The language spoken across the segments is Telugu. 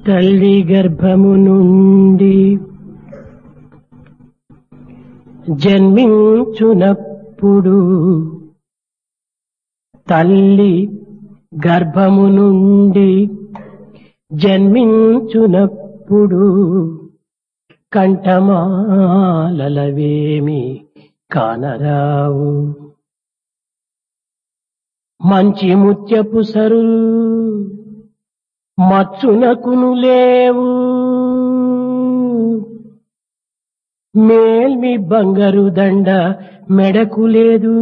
తల్లి గర్భము నుండి జన్మించునప్పుడు తల్లి గర్భము నుండి జన్మించునప్పుడు కంఠమాలలవేమి కానరావు. మంచి ముత్యపు సరులు మచ్చునకును లేవు. మేల్మి బంగారు దండ మెడకు లేదు.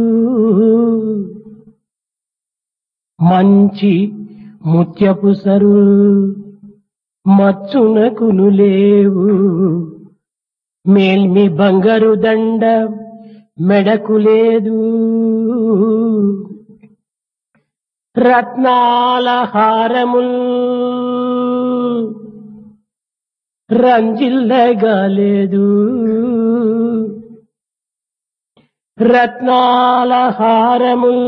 మంచి ముత్యపు సరులు మచ్చునకును లేవు. మేల్మి బంగారు దండ మెడకు లేదు. రత్నాల హారముల్ రంజిల్లగా లేదు. రత్నాల హారముల్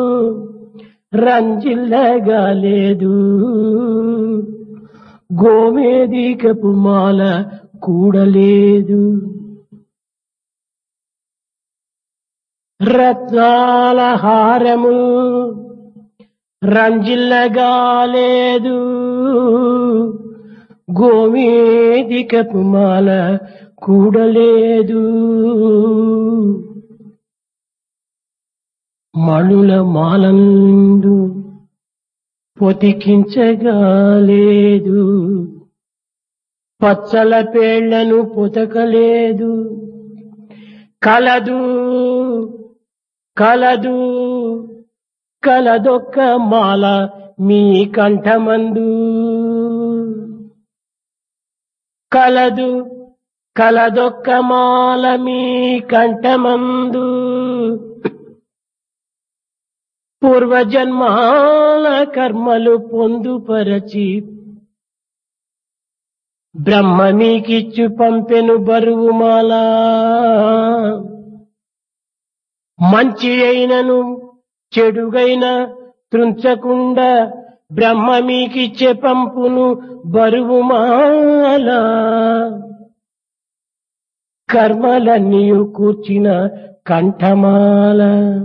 రంజిల్లగా లేదు. గోమేదికపు మాల కూడలేదు. రత్నాల హారము రంజిల్లగా లేదు. గోమేదికపు మాల కూడలేదు. మణుల మాలందు పొతికించగాలేదు. పచ్చల పేళ్లను పొతకలేదు. కలదు కలదు కలదొక్క మాల మీ కంఠమందు. కలదు కలదొక్క మాల మీ కంఠమందు. పూర్వజన్మాల కర్మలు పొందుపరచి బ్రహ్మ మీకిచ్చు పంపెను బరువు మాల. మంచి అయినను చెడుగైన త్రుంచకుండా బ్రహ్మ మీకిచ్చే పంపును బరువు మాల. కర్మలన్నీయు కూర్చిన కంఠమాల.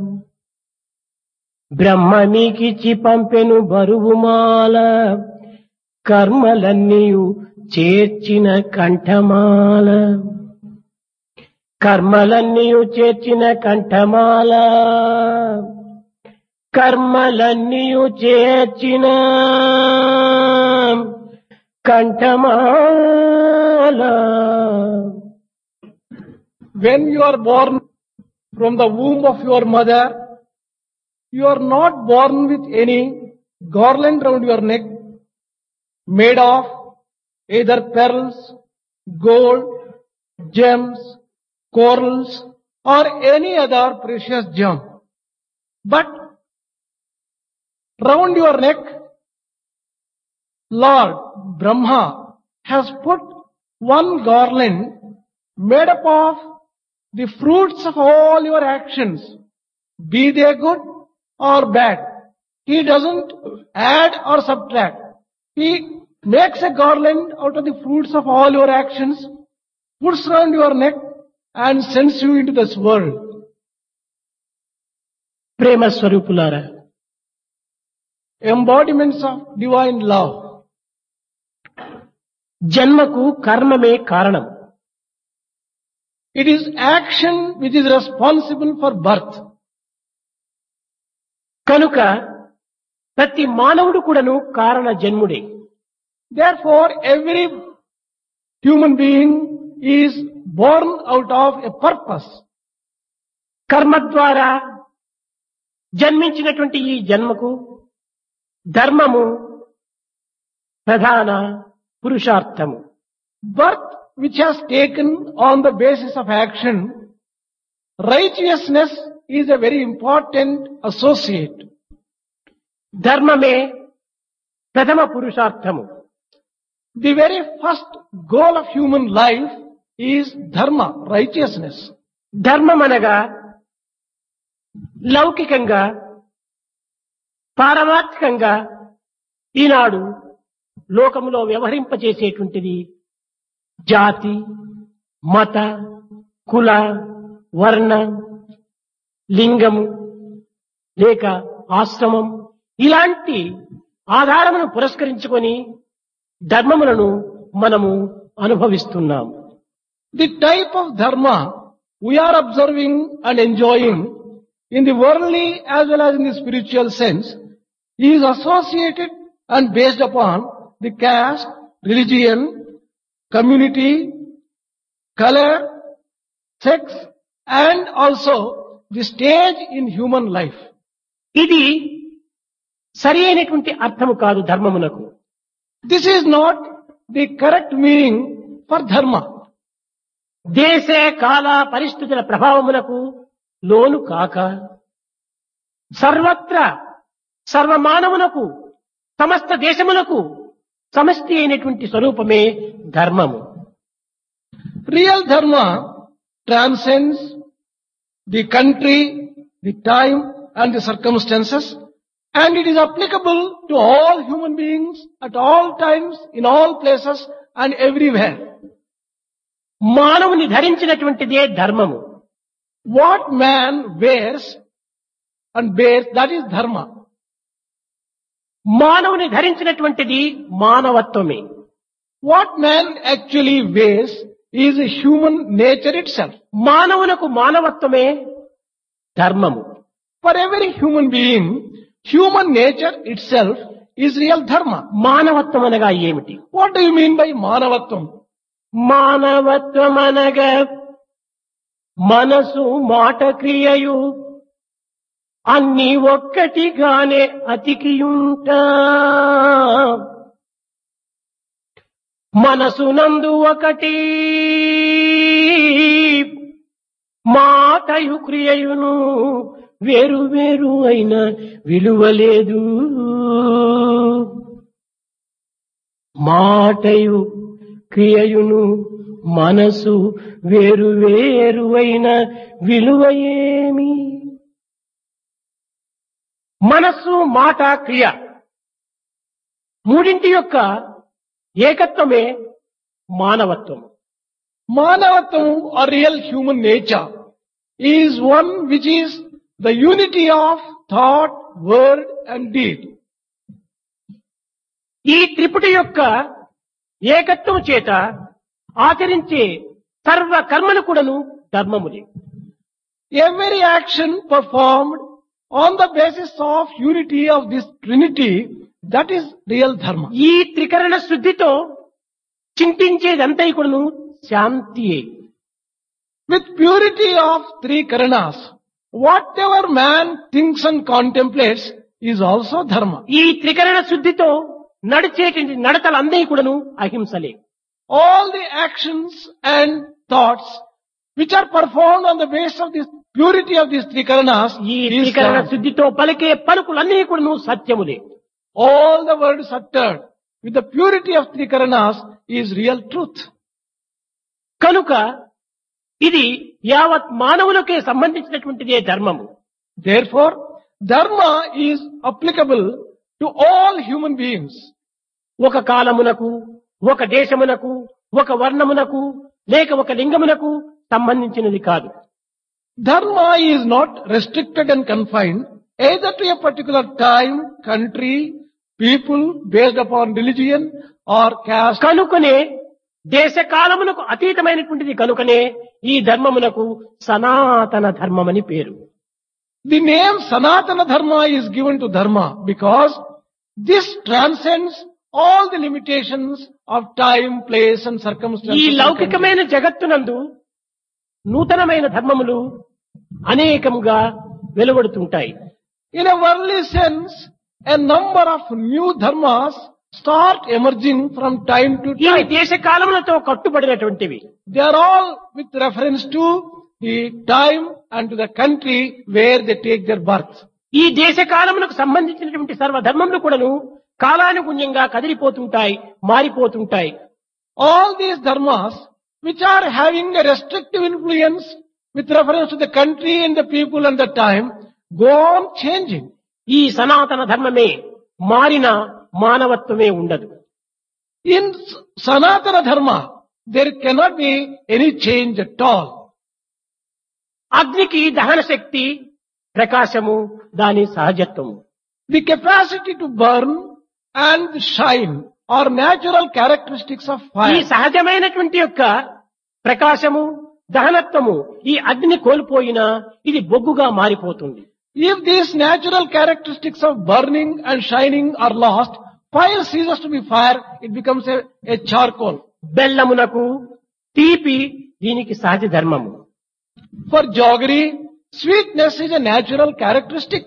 బ్రహ్మ మీకిచ్చి పంపెను బరువు మాల. కర్మలన్నీయు చేర్చిన కంఠమాల. కర్మలన్నీయు చేర్చిన కంఠమాల. కర్మలన్నీయు చేర్చిన కంఠమాల. When you are born from the womb of your mother, you are not born with any garland round your neck made of either pearls, gold, gems, corals or any other precious gem. But round your neck, Lord Brahma has put one garland made up of the fruits of all your actions, be they good or bad. He doesn't add or subtract. He makes a garland out of the fruits of all your actions, puts around your neck and sends you into this world. ప్రేమ స్వరూపులారా, Embodiments of divine love. జన్మకు కర్మమే కారణం. It is action which is responsible for birth. కనుక ప్రతి మానవుడు కూడాను కారణ జన్ముడే. Therefore, every human being is born out of a purpose. కర్మ ద్వారా జన్మించినటువంటి ఈ జన్మకు ధర్మము ప్రధాన పురుషార్థము. Birth which has taken on the basis of action, righteousness is a very important associate. ధర్మమే ప్రథమ పురుషార్థము. The very first goal of human life is dharma, righteousness. ధర్మం అనగా లౌకికంగా పారమార్థికంగా ఈనాడు లోకములో వ్యవహరింపచేసేటువంటిది జాతి, మత, కుల, వర్ణ, లింగము లేక ఆశ్రమం ఇలాంటి ఆధారమును పురస్కరించుకొని ధర్మములను మనము అనుభవిస్తున్నాము. The type of dharma we are observing and enjoying in the worldly as well as in the spiritual sense is associated and based upon the caste, religion, community, color, sex and also the stage in human life. ఇది సరి అయినటువంటి అర్థము కాదు ధర్మమునకు. This is not the correct meaning for dharma. దేశ కాల పరిస్థితుల ప్రభావములకు లోను కాక సర్వత్ర సర్వమానవునకు సమస్త దేశములకు సమష్టి అయినటువంటి స్వరూపమే ధర్మము. Real dharma transcends the country, the time and the circumstances, and it is applicable to all human beings at all times, in all places and everywhere. మానవుని ధరించినటువంటిదే ధర్మము. What man wears and bears, that is dharma. మానవుని ధరించినటువంటిది మానవత్వమే. What man actually wears is a human nature itself. మానవునకు మానవత్వమే ధర్మము. For every human being, human nature itself is real dharma. మానవత్వం అనగా ఏమిటి? What do you mean by manavatvam? మానవత్వం అనగా మనసు మాట క్రియయు అన్ని ఒక్కటిగానే అతికియుంటా, మనసునందు ఒకటి మాటయు క్రియయును వేరు వేరు అయిన విలువలేదు. మాటయు క్రియయును మనసు వేరు వేరు అయిన విలువ ఏమి? మనస్సు, మాట, క్రియ మూడింటి యొక్క ఏకత్వమే మానవత్వం. Manavatvam or real human nature is one which is the unity of thought, word and deed. ఈ త్రిపుటి యొక్క ఏకత్వం చేత ఆచరించే సర్వ కర్మలు కూడాను ధర్మములే. Every action performed on the basis of unity of this trinity, that is real dharma. ఈ త్రికరణ శుద్ధితో చింతించేదంతా కూడాను శాంతియే. With purity of three karanas, whatever man thinks and contemplates is also dharma. ఈ త్రికరణ శుద్ధితో నడిచేటువంటి నడతలందరి కూడాను అహింసలే. All the actions and thoughts which are performed on the basis of this purity of these three karanas ఈ is త్రికరణ dharma. శుద్ధితో పలికే పలుకులన్నీ కూడాను సత్యములే. All the words uttered with the purity of three karanas is real truth. కనుక ఇది యావత్ మానవులకే సంబంధించినటువంటిదే ధర్మము. Therefore, dharma is applicable to all human beings. ఒక కాలమునకు, ఒక దేశమునకు, ఒక వర్ణమునకు లేక ఒక లింగమునకు సంబంధించినది కాదు. Dharma is not restricted and confined either to a particular time, country, people based upon religion or caste. కనుకనే దేశ కాలమునకు అతీతమైనటువంటిది కనుకనే ఈ ధర్మమునకు సనాతన ధర్మమని పేరు. The name Sanatana Dharma is given to Dharma because this transcends all the limitations of time, place and ఈ circumstances. and లౌకికమైన జగత్తునందు నూతనమైన ధర్మములు అనేకముగా వెలువడుతుంటాయి. In a worldly sense, a number of new dharmas start emerging from time to ఇవి time. దేశ కాలములతో కట్టుబడినటువంటివి. They are all with reference to the time and to the country where they take their birth. ఈ దేశ కాలములకు సంబంధించినటువంటి సర్వధర్మములు కూడాను కాలానుగుణ్యంగా కదిలిపోతుంటాయి, మారిపోతుంటాయి. All these dharmas which are having a restrictive influence with reference to the country and the people and the time go on changing. ఈ సనాతన ధర్మమే మారిన మానవత్వమే ఉండదు. In Sanatana Dharma, there cannot be any change at all. అగ్నికి దహన శక్తి, ప్రకాశము దాని సహజత్వము. The capacity to burn and shine are natural characteristics of ఈ fire. సహజమైనటువంటి యొక్క ప్రకాశము, దహనత్వము ఈ అగ్ని కోల్పోయినా ఇది బొగ్గుగా మారిపోతుంది. If these natural characteristics of burning and shining are lost, fire ceases to be fire, it becomes a charcoal. బెల్లమునకు తీపి దీనికి సహజ ధర్మము. For jaggery, sweetness is a natural characteristic.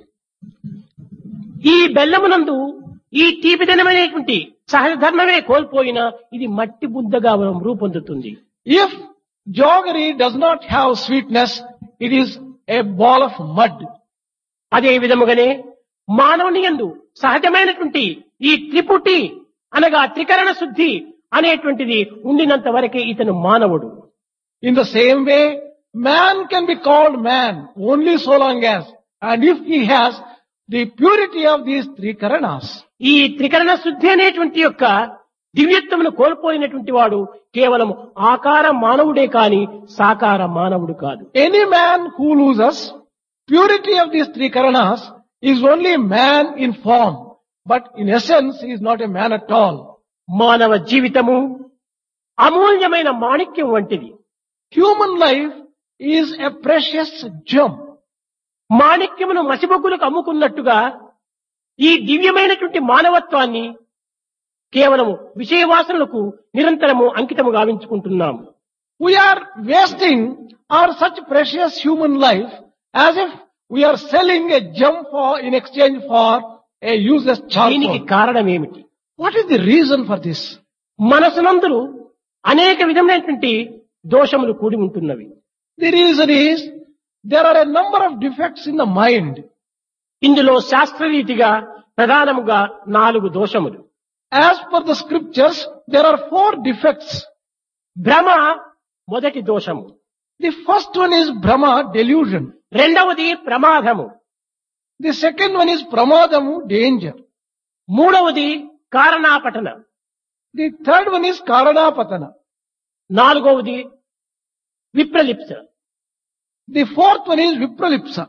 ఈ బెల్లమునందు ఈ తీపిదనమైనటువంటి సహజ ధర్మమే కోల్పోయినా ఇది మట్టి బుద్దగా రూపొందుతుంది. If jaggery does not have sweetness, it is a ball of mud. అదే విధముగానే మానవుని యందు సహజమైనటువంటి ఈ త్రిపుటి అనగా త్రికరణ శుద్ధి అనేటువంటిది ఉండినంత వరకే ఇతను మానవుడు. In the same way, man can be called man only so long as, and if he has the purity of these three karanas. ఈ త్రికరణ శుద్ధి అనేటువంటి యొక్క దివ్యత్వమును కోల్పోయినటువంటి వాడు కేవలం ఆకార మానవుడే కాని సాకార మానవుడు కాదు. Any man who loses purity of these three karanas is only man in form, but in essence he is not a man at all. మానవ జీవితము అమూల్యమైన మాణిక్యం వంటిది. Human life is a precious gem. మాణిక్యమును మసిబొగ్గులకు అమ్ముకున్నట్టుగా ఈ దివ్యమైనటువంటి మానవత్వాన్ని కేవలము విషయవాసనలకు నిరంతరము అంకితము గావించుకుంటున్నాము. We are wasting our such precious human life as if we are selling a gem in exchange for a useless దీనికి charcoal. కారణం ఏమిటి? What is the reason for this? మనసునందు అనేక విధమైనటువంటి దోషములు కూడి ఉంటున్నవి. The reason is there are a number of defects in the mind. ఇందులో శాస్త్రరీతిగా ప్రధానముగా 4 దోషములు. As per the scriptures, there are 4 defects. భ్రమ మొదటి దోషము. The first one is Brahma, delusion. రెండవది ప్రమాదము. The second one is Pramadamu, danger. మూడవది కారణాపటన. The third one is Karanapatana. నాలుగవది విప్రలిప్స. The fourth one is Vipralipsa.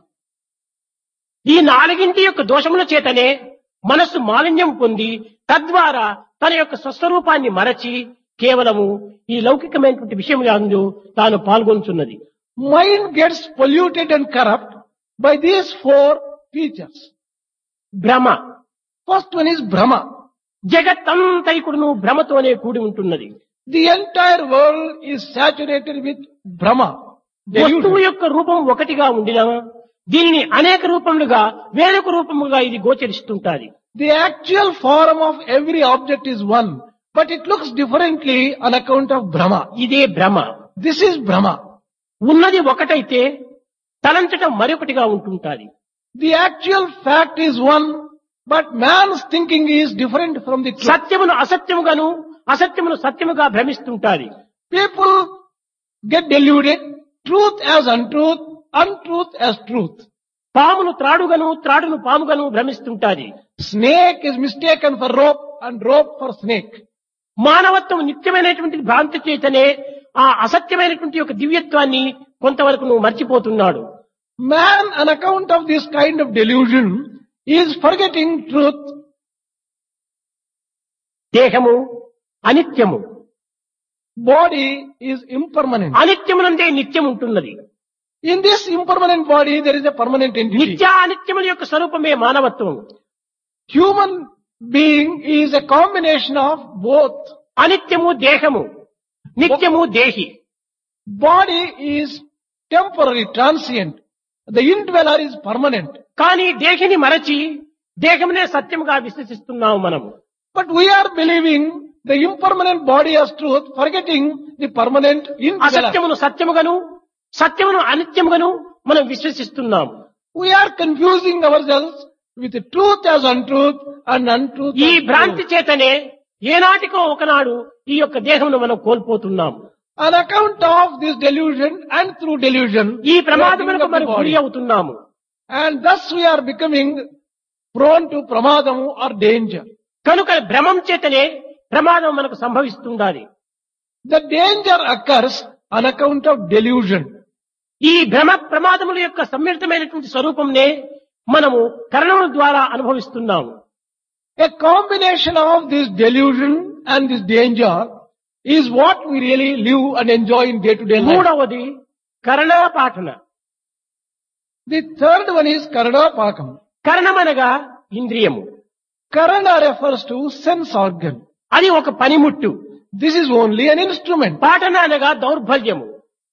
ఈ 4 యొక్క దోషముల చేతనే మనస్సు మాలిన్యం పొంది తద్వారా తన యొక్క స్వస్వరూపాన్ని మరచి కేవలము ఈ లౌకికమైనటువంటి విషయములందు తాను పాల్గొంటున్నది. Mind gets polluted and corrupt by these 4 features. భ్రమ. First one is Brahma. జగత్తంతైకుడును భ్రమతోనే కూడి ఉంటున్నది. The entire world is saturated with Brahma. వస్తువు Delusion. యొక్క రూపం ఒకటిగా ఉండినా దీనిని అనేక రూపములుగా వేరొక రూపముగా ఇది గోచరిస్తుంటాది. The actual form of every object is one, but it looks differently on account of Brahma. ఇదే భ్రమ. This is Brahma. ఉన్నది ఒకటైతే తలంచటం మరొకటిగా ఉంటుంటాది. The actual fact is one, but man's thinking is different from the truth. సత్యమును అసత్యముగాను అసత్యమును సత్యముగా భ్రమిస్తుంటాది. People get deluded, truth as untruth, untruth as truth. పామును త్రాడుగాను త్రాడును పాముగాను భ్రమిస్తుంటాది. Snake is mistaken for rope and rope for snake. మానవత్వం నిత్యమైనటువంటి భ్రాంతి చేతనే ఆ అసత్యమైనటువంటి యొక్క దివ్యత్వాన్ని కొంతవరకు నువ్వు మర్చిపోతున్నాడు. Man, on account of this kind of delusion, is forgetting truth. దేహము అనిత్యము. Body is impermanent. అనిత్యమునందే నిత్యం ఉంటున్నది. In this impermanent body, there is a permanent entity. నిత్య అనిత్యముల యొక్క స్వరూపమే మానవత్వం. Human being is a combination of both. అనిత్యము దేహము, నిత్యము దేహి. Body is temporary, transient. The indweller is permanent. కానీ దేహిని మరచి దేహమునే సత్యముగా విశ్వసిస్తున్నాము మనము. But we are believing the impermanent body as truth, forgetting the permanent indweller. అసత్యమును సత్యముగాను సత్యమును అనిత్యముగాను మనం విశ్వసిస్తున్నాము. We are confusing ourselves with the truth as untruth and untruth ఈ as భ్రాంతి truth. చేతనే ఏనాటికో ఒకనాడు ఈ యొక్క దేహమును మనం కోల్పోతున్నాము. On account of this delusion and through delusion, ఈ we are giving ప్రమాదములకు up the మనం గురి body. అవుతున్నాము. And thus we are becoming prone to pramadamu or danger. కనుక భ్రమం చేతనే ప్రమాదం మనకు సంభవిస్తుండాలి. The danger occurs on account of delusion. ఈ భ్రమ ప్రమాదముల యొక్క సమ్మిళితమైనటువంటి స్వరూపంనే మనము కరణముల ద్వారా అనుభవిస్తున్నాము. A combination of this delusion and this danger is what we really live and enjoy in day-to-day life. మూడవది కరణాపాఠన. The third one is Karana Pakam. కరణమనగా ఇంద్రియము. Karana refers to sense organ. అది ఒక పనిముట్టు. This is only an instrument. పాఠన అనగా దౌర్బల్యము.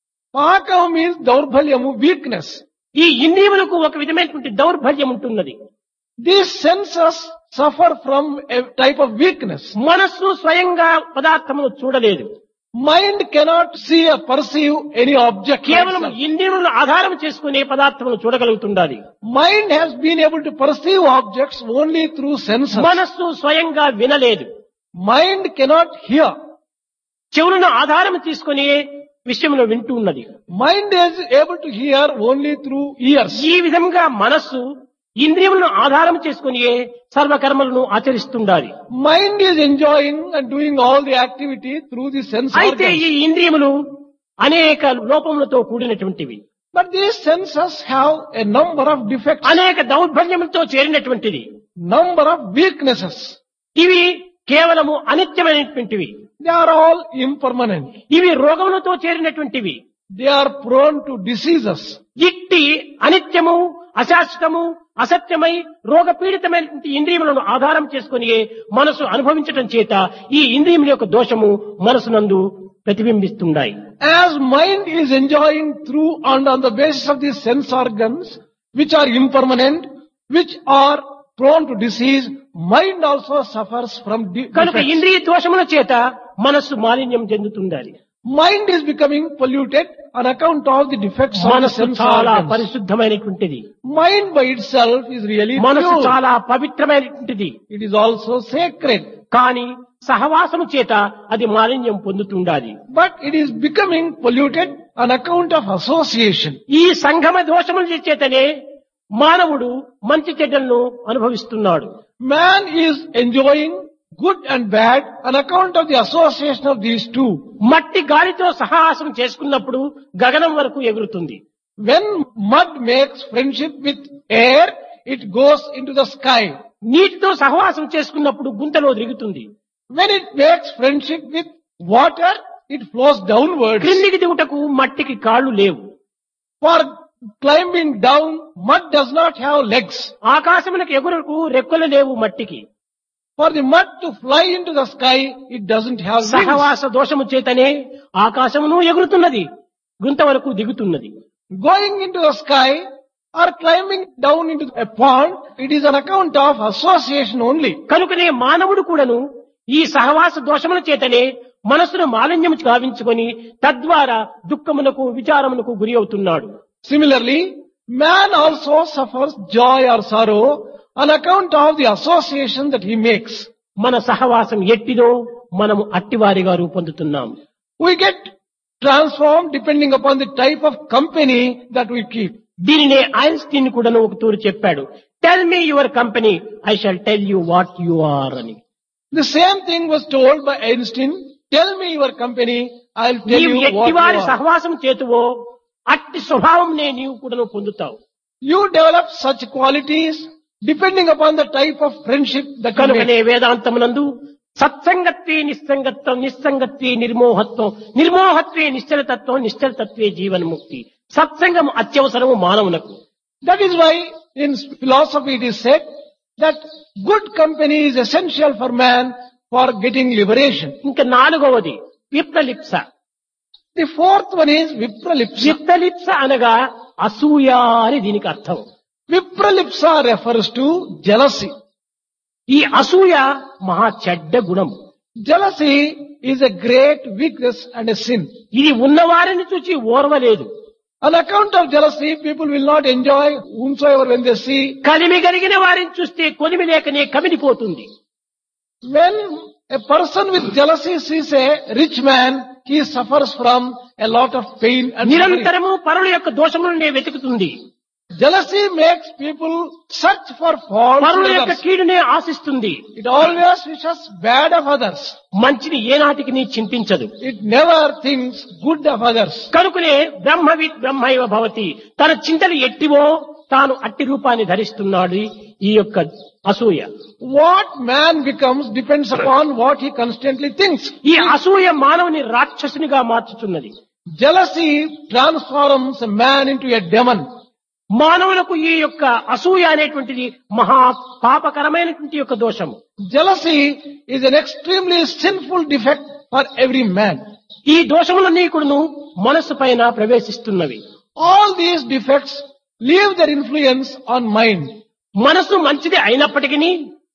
Pakam means Daurbhalyamu, weakness. ఈ ఇంద్రియములకు ఒక విధమైనటువంటి దౌర్బల్యం ఉంటున్నది. These senses suffer from a type of weakness. మనస్సు స్వయంగా పదార్థమును చూడలేదు. Mind cannot see or perceive any object. కేవలం itself. ఇంద్రియములను ఆధారం చేసుకునే పదార్థమును చూడగలుగుతుండాలి. Mind has been able to perceive objects only through senses. మనస్సు స్వయంగా వినలేదు. Mind cannot hear. చెవులను ఆధారం తీసుకుని విషయంలో వింటూ ఉన్నది. Mind is able to hear only through ears. ఈ విధంగా మనస్సు ఇంద్రియములను ఆధారం చేసుకుని సర్వకర్మలను ఆచరిస్తుండాలి. Mind is enjoying and doing all the activity through the sense అయితే organs. ఈ ఇంద్రియములు అనేక లోపములతో కూడినటువంటివి, But these senses have a number of defects, అనేక దౌర్బల్యములతో చేరినటువంటిది. number of weaknesses. ఇవి కేవలము అనిత్యమైనటువంటివి. They are all impermanent. ఇవి రోగములతో చేరినటువంటివి. They are prone to diseases. ఇట్టి అనిత్యము, అశాశ్వతము, అసత్యమై రోగపీడితమైనటువంటి ఇంద్రియములను ఆధారం చేసుకుని మనసు అనుభవించటం చేత ఈ ఇంద్రియముల యొక్క దోషము మనసునందు ప్రతిబింబిస్తున్నాయి. As mind is enjoying through and on the basis of these sense organs, which are impermanent, which are prone to disease, mind also suffers from కనుక defects. ఇంద్రియ దోషముల చేత మనస్సు మాలిన్యం చెందుతుండాలి. Mind is becoming polluted on account of the defects of the మనస్సు sense చాలా organs. పరిశుద్ధమైనటువంటిది. Mind by itself is really మనస్సు pure. చాలా పవిత్రమైనటువంటిది. It is also sacred. కానీ సహవాసము చేత అది మాలిన్యం పొందుతుండాలి. But it is becoming polluted on account of association. ఈ సంగమ దోషముల చేతనే మానవుడు మంచి చెడ్డలను అనుభవిస్తున్నాడు. Man is enjoying good and bad on account of the association of these two. మట్టి గాలితో సహవాసం చేసుకున్నప్పుడు గగనం వరకు ఎగురుతుంది. When mud makes friendship with air, it goes into the sky. నీటితో సహవాసం చేసుకున్నప్పుడు గుంతలో దిగుతుంది. When it makes friendship with water, it flows downwards. క్రిందికి దిగుటకు మట్టికి కాళ్ళు లేవు. For climbing down, mud does not have legs. ఆకాశమునకు ఎగురుకు రెక్కలు లేవు మట్టికి. For the mud to fly into the sky, it doesn't have wings. సహవాస దోషము చేతనే ఆకాశమును ఎగురుతున్నది, గుంత వరకు దిగుతున్నది. Going into the sky or climbing down into a pond, it is on account of association only. కనుకనే మానవుడు కూడాను ఈ సహవాస దోషముల చేతనే మనసును మాలిన్యము గావించుకొని తద్వారా దుఃఖమునకు విచారమునకు గురి అవుతున్నాడు. Similarly, man also suffers joy or sorrow on account of the association that he makes. మన సహవాసం ఎట్టిదో మనము అట్టివారిగా రూపొందుతున్నాం. We get transformed depending upon the type of company that we keep. దీనినే ఐన్స్టీన్ కూడాను ఒక తూరు చెప్పాడు. Tell me your company, I shall tell you what you are అని. The same thing was told by Einstein. Tell me your company, I'll tell నీవు you what you ఎట్టివారి are. సహవాసం చేతువో అట్టి స్వభావంనే నీవు కూడాను పొందుతావు. You develop such qualities depending upon the type of friendship that you కనుకనే make. వేదాంతమునందు సత్సంగత్వే నిస్సంగత్వం, నిస్సంగత్వే నిర్మోహత్వం, నిర్మోహత్వే నిశ్చలతత్వం, నిశ్చలతత్వే జీవన్ముక్తి. సత్సంగం అత్యవసరము మానవునకు. That is why in philosophy it is said that good company is essential for man for getting liberation. ఇంకా నాలుగవది విప్రలిప్స. The fourth one is Vipralipsa. విప్రలిప్స అనగా అసూయ అని దీనికి అర్థం. Vipralipsa refers to jealousy. ఈ అసూయ మహా చెడ్డ గుణం. Jealousy is a great weakness and a sin. ఇది ఉన్నవారిని చూచి ఓర్వలేదు. On account of jealousy, people will not enjoy whomsoever when they see. కలిమి కలిగిన వారిని చూస్తే కొలిమి లేకనే కమిలిపోతుంది. When a person with jealousy sees a rich man, he suffers from a lot of pain and suffering. నిరంతరము పరుల యొక్క దోషములనే వెతుకుతుంది. Jealousy makes people search for faults in పరుల యొక్క others. కీడునే ఆశిస్తుంది. It always wishes bad of others. మంచిని ఏనాటికి నీ చింతించదు. It never thinks good of others. కనుకనే బ్రహ్మవిత్ బ్రహ్మైవ భవతి, తన చింతలు ఎట్టివో తాను అట్టి రూపాన్ని ధరిస్తున్నాడు ఈ యొక్క అసూయ. What man becomes depends upon what he constantly thinks. ఈ అసూయ మానవుని రాక్షసునిగా మార్చుతున్నది. Jealousy transforms a man into a demon. మానవులకు ఈ యొక్క అసూయ అనేటువంటిది మహా పాపకరమైనటువంటి యొక్క దోషము. Jealousy is an extremely sinful defect for every man. ఈ దోషములన్నీ కూడాను మనస్సు పైన ప్రవేశిస్తున్నవి. All these defects leave their influence on mind. మనసు మంచిది అయినప్పటికీ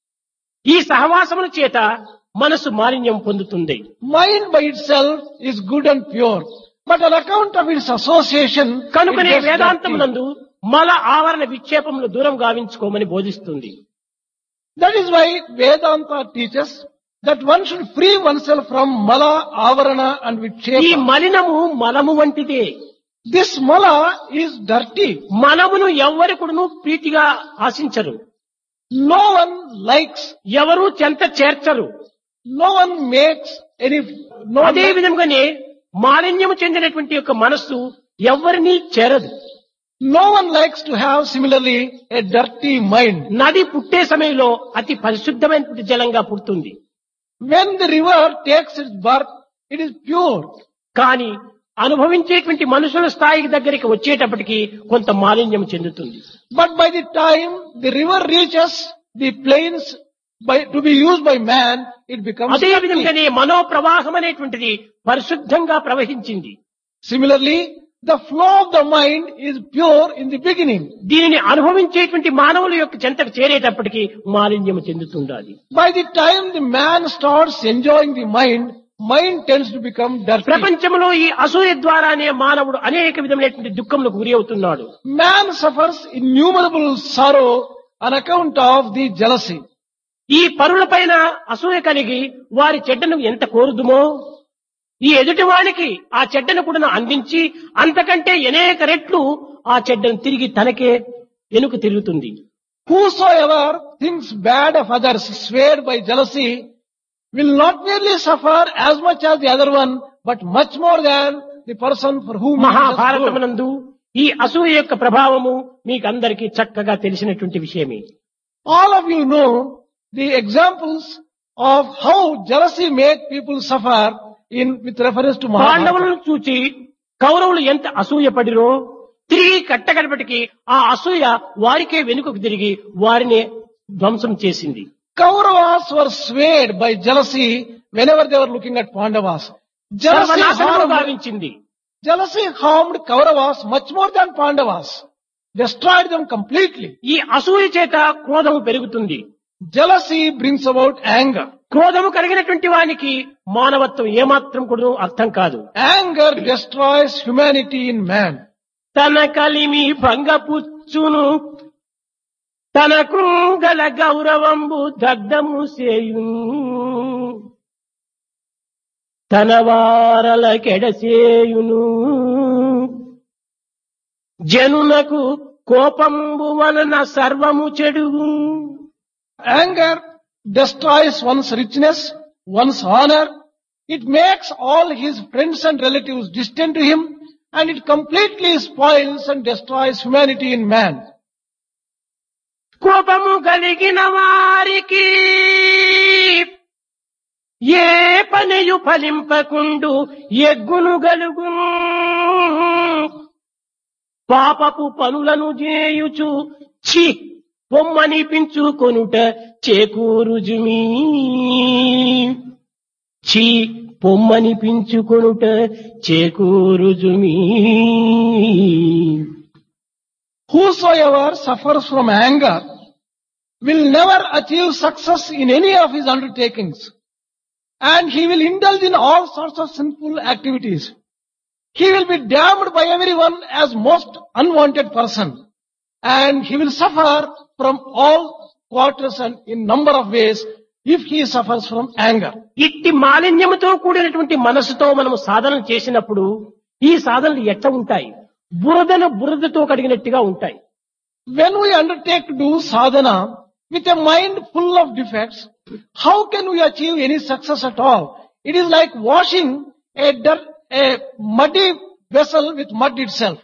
ఈ సహవాసముల చేత మనసు మాలిన్యం పొందుతుంది. Mind by itself is good and pure, but on account of its association, it కనుకనే gets వేదాంతమునందు dirty. మల ఆవరణ విక్షేపములు దూరం గావించుకోమని బోధిస్తుంది. That is why Vedanta teaches that one should free oneself from mala, avarana and ఈ vikshepa. మలినము మలము వంటిదే. This mala is dirty. మలమును ఎవ్వరి కూడాను ప్రీతిగా ఆశించరు. No one likes, ఎవరు చెంత చేర్చరు. no one makes any, అదే విధంగానే మాలిన్యము చెందినటువంటి యొక్క మనస్సు ఎవరిని చేరదు. no one likes to have similarly a dirty mind. నది పుట్టే సమయంలో అతి పరిశుద్ధమైనటువంటి జలంగా పుడుతుంది. When the river takes its birth, it is pure. కానీ అనుభవించేటువంటి మనుషుల స్థాయికి దగ్గరికి వచ్చేటప్పటికి కొంత మాలిన్యం చెందుతుంది. But by the time the river reaches the plains to be used by man, it becomes అదే dirty. విధంగానే మనోప్రవాహం అనేటువంటిది పరిశుద్ధంగా ప్రవహించింది. Similarly, the flow of the mind is pure in the beginning. దీనిని అనుభవించేటువంటి మానవుల యొక్క చెంతకు చేరేటప్పటికి మాలిన్యం చెందుతుండాలి. By the time the man starts enjoying the mind tends to become dirty. ప్రపంచంలో ఈ అసూయ ద్వారానే మానవుడు అనేక విధమైనటువంటి దుఃఖములకు గురి అవుతున్నాడు. Man suffers innumerable sorrow on account of the jealousy. ఈ పరుల పైన అసూయ కలిగి వారి చెడ్డను ఎంత కోరుదుమో ఈ ఎదుటివానికి ఆ చెడ్డను కూడా అందించి అంతకంటే అనేక రెట్లు ఆ చెడ్డను తిరిగి తనకే వెనుక తిరుగుతుంది. Whosoever thinks bad of others swayed by jealousy will not merely suffer as much as the other one, but much more than the person for whom he does good. మహాభారతమునందు ఈ అసూయ యొక్క ప్రభావము మీకు అందరికీ చక్కగా తెలిసినటువంటి విషయమే. All of you know the examples of how jealousy made people suffer with reference to Mahabharata. పాండవులను చూచి కౌరవులు ఎంత అసూయపడిరో తిరిగి కట్టగడపటికి ఆ అసూయ వారికే వెనుకకు తిరిగి వారినే ధ్వంసం చేసింది. Kauravas were swayed by jealousy whenever they were looking at Pandavas. సర్వనాశనము గావించింది. Jealousy harmed Kauravas much more than Pandavas. Destroyed them completely. ఈ అసూయ చేత క్రోధము పెరుగుతుంది. Jealousy brings about anger. క్రోధము కలిగినటువంటి వానికి మానవత్వం ఏమాత్రం కూడా అర్థం కాదు. Anger destroys humanity in man. తన కలిమి భంగపుచ్చును తనకు గల గౌరవంబు దగ్ధము సేయును తన వారల కెడసేయును జనునకు కోపంబు వలన సర్వము చెడుగు. Anger destroys one's richness, one's honor. It makes all his friends and relatives distant to him, and it completely spoils and destroys humanity in man. కోపము కలిగిన వారికి ఏ పనియు ఫలింపకుండు ఎగ్గును గలుగు పాపపు పనులను చేయుచు ఛీ పొమ్మనిపించుకొనుట చేకూరుజుమీ ఛీ పొమ్మనిపించుకొనుట చేకూరుజుమీ. Whosoever suffers from anger will never achieve success in any of his undertakings, and he will indulge in all sorts of sinful activities. He will be damned by everyone as most unwanted person, and he will suffer from all quarters and in number of ways if he suffers from anger. ఇట్టి మాలిన్యముతో కూడినటువంటి మనసుతో మనము సాధన చేసినప్పుడు ఈ సాధనలు ఎట్లా ఉంటాయి? బురదను బురదతో కడిగినట్టుగా ఉంటాయి. When we undertake to do sadhana with a mind full of defects, how can we achieve any success at all? It is like washing a muddy vessel with mud itself.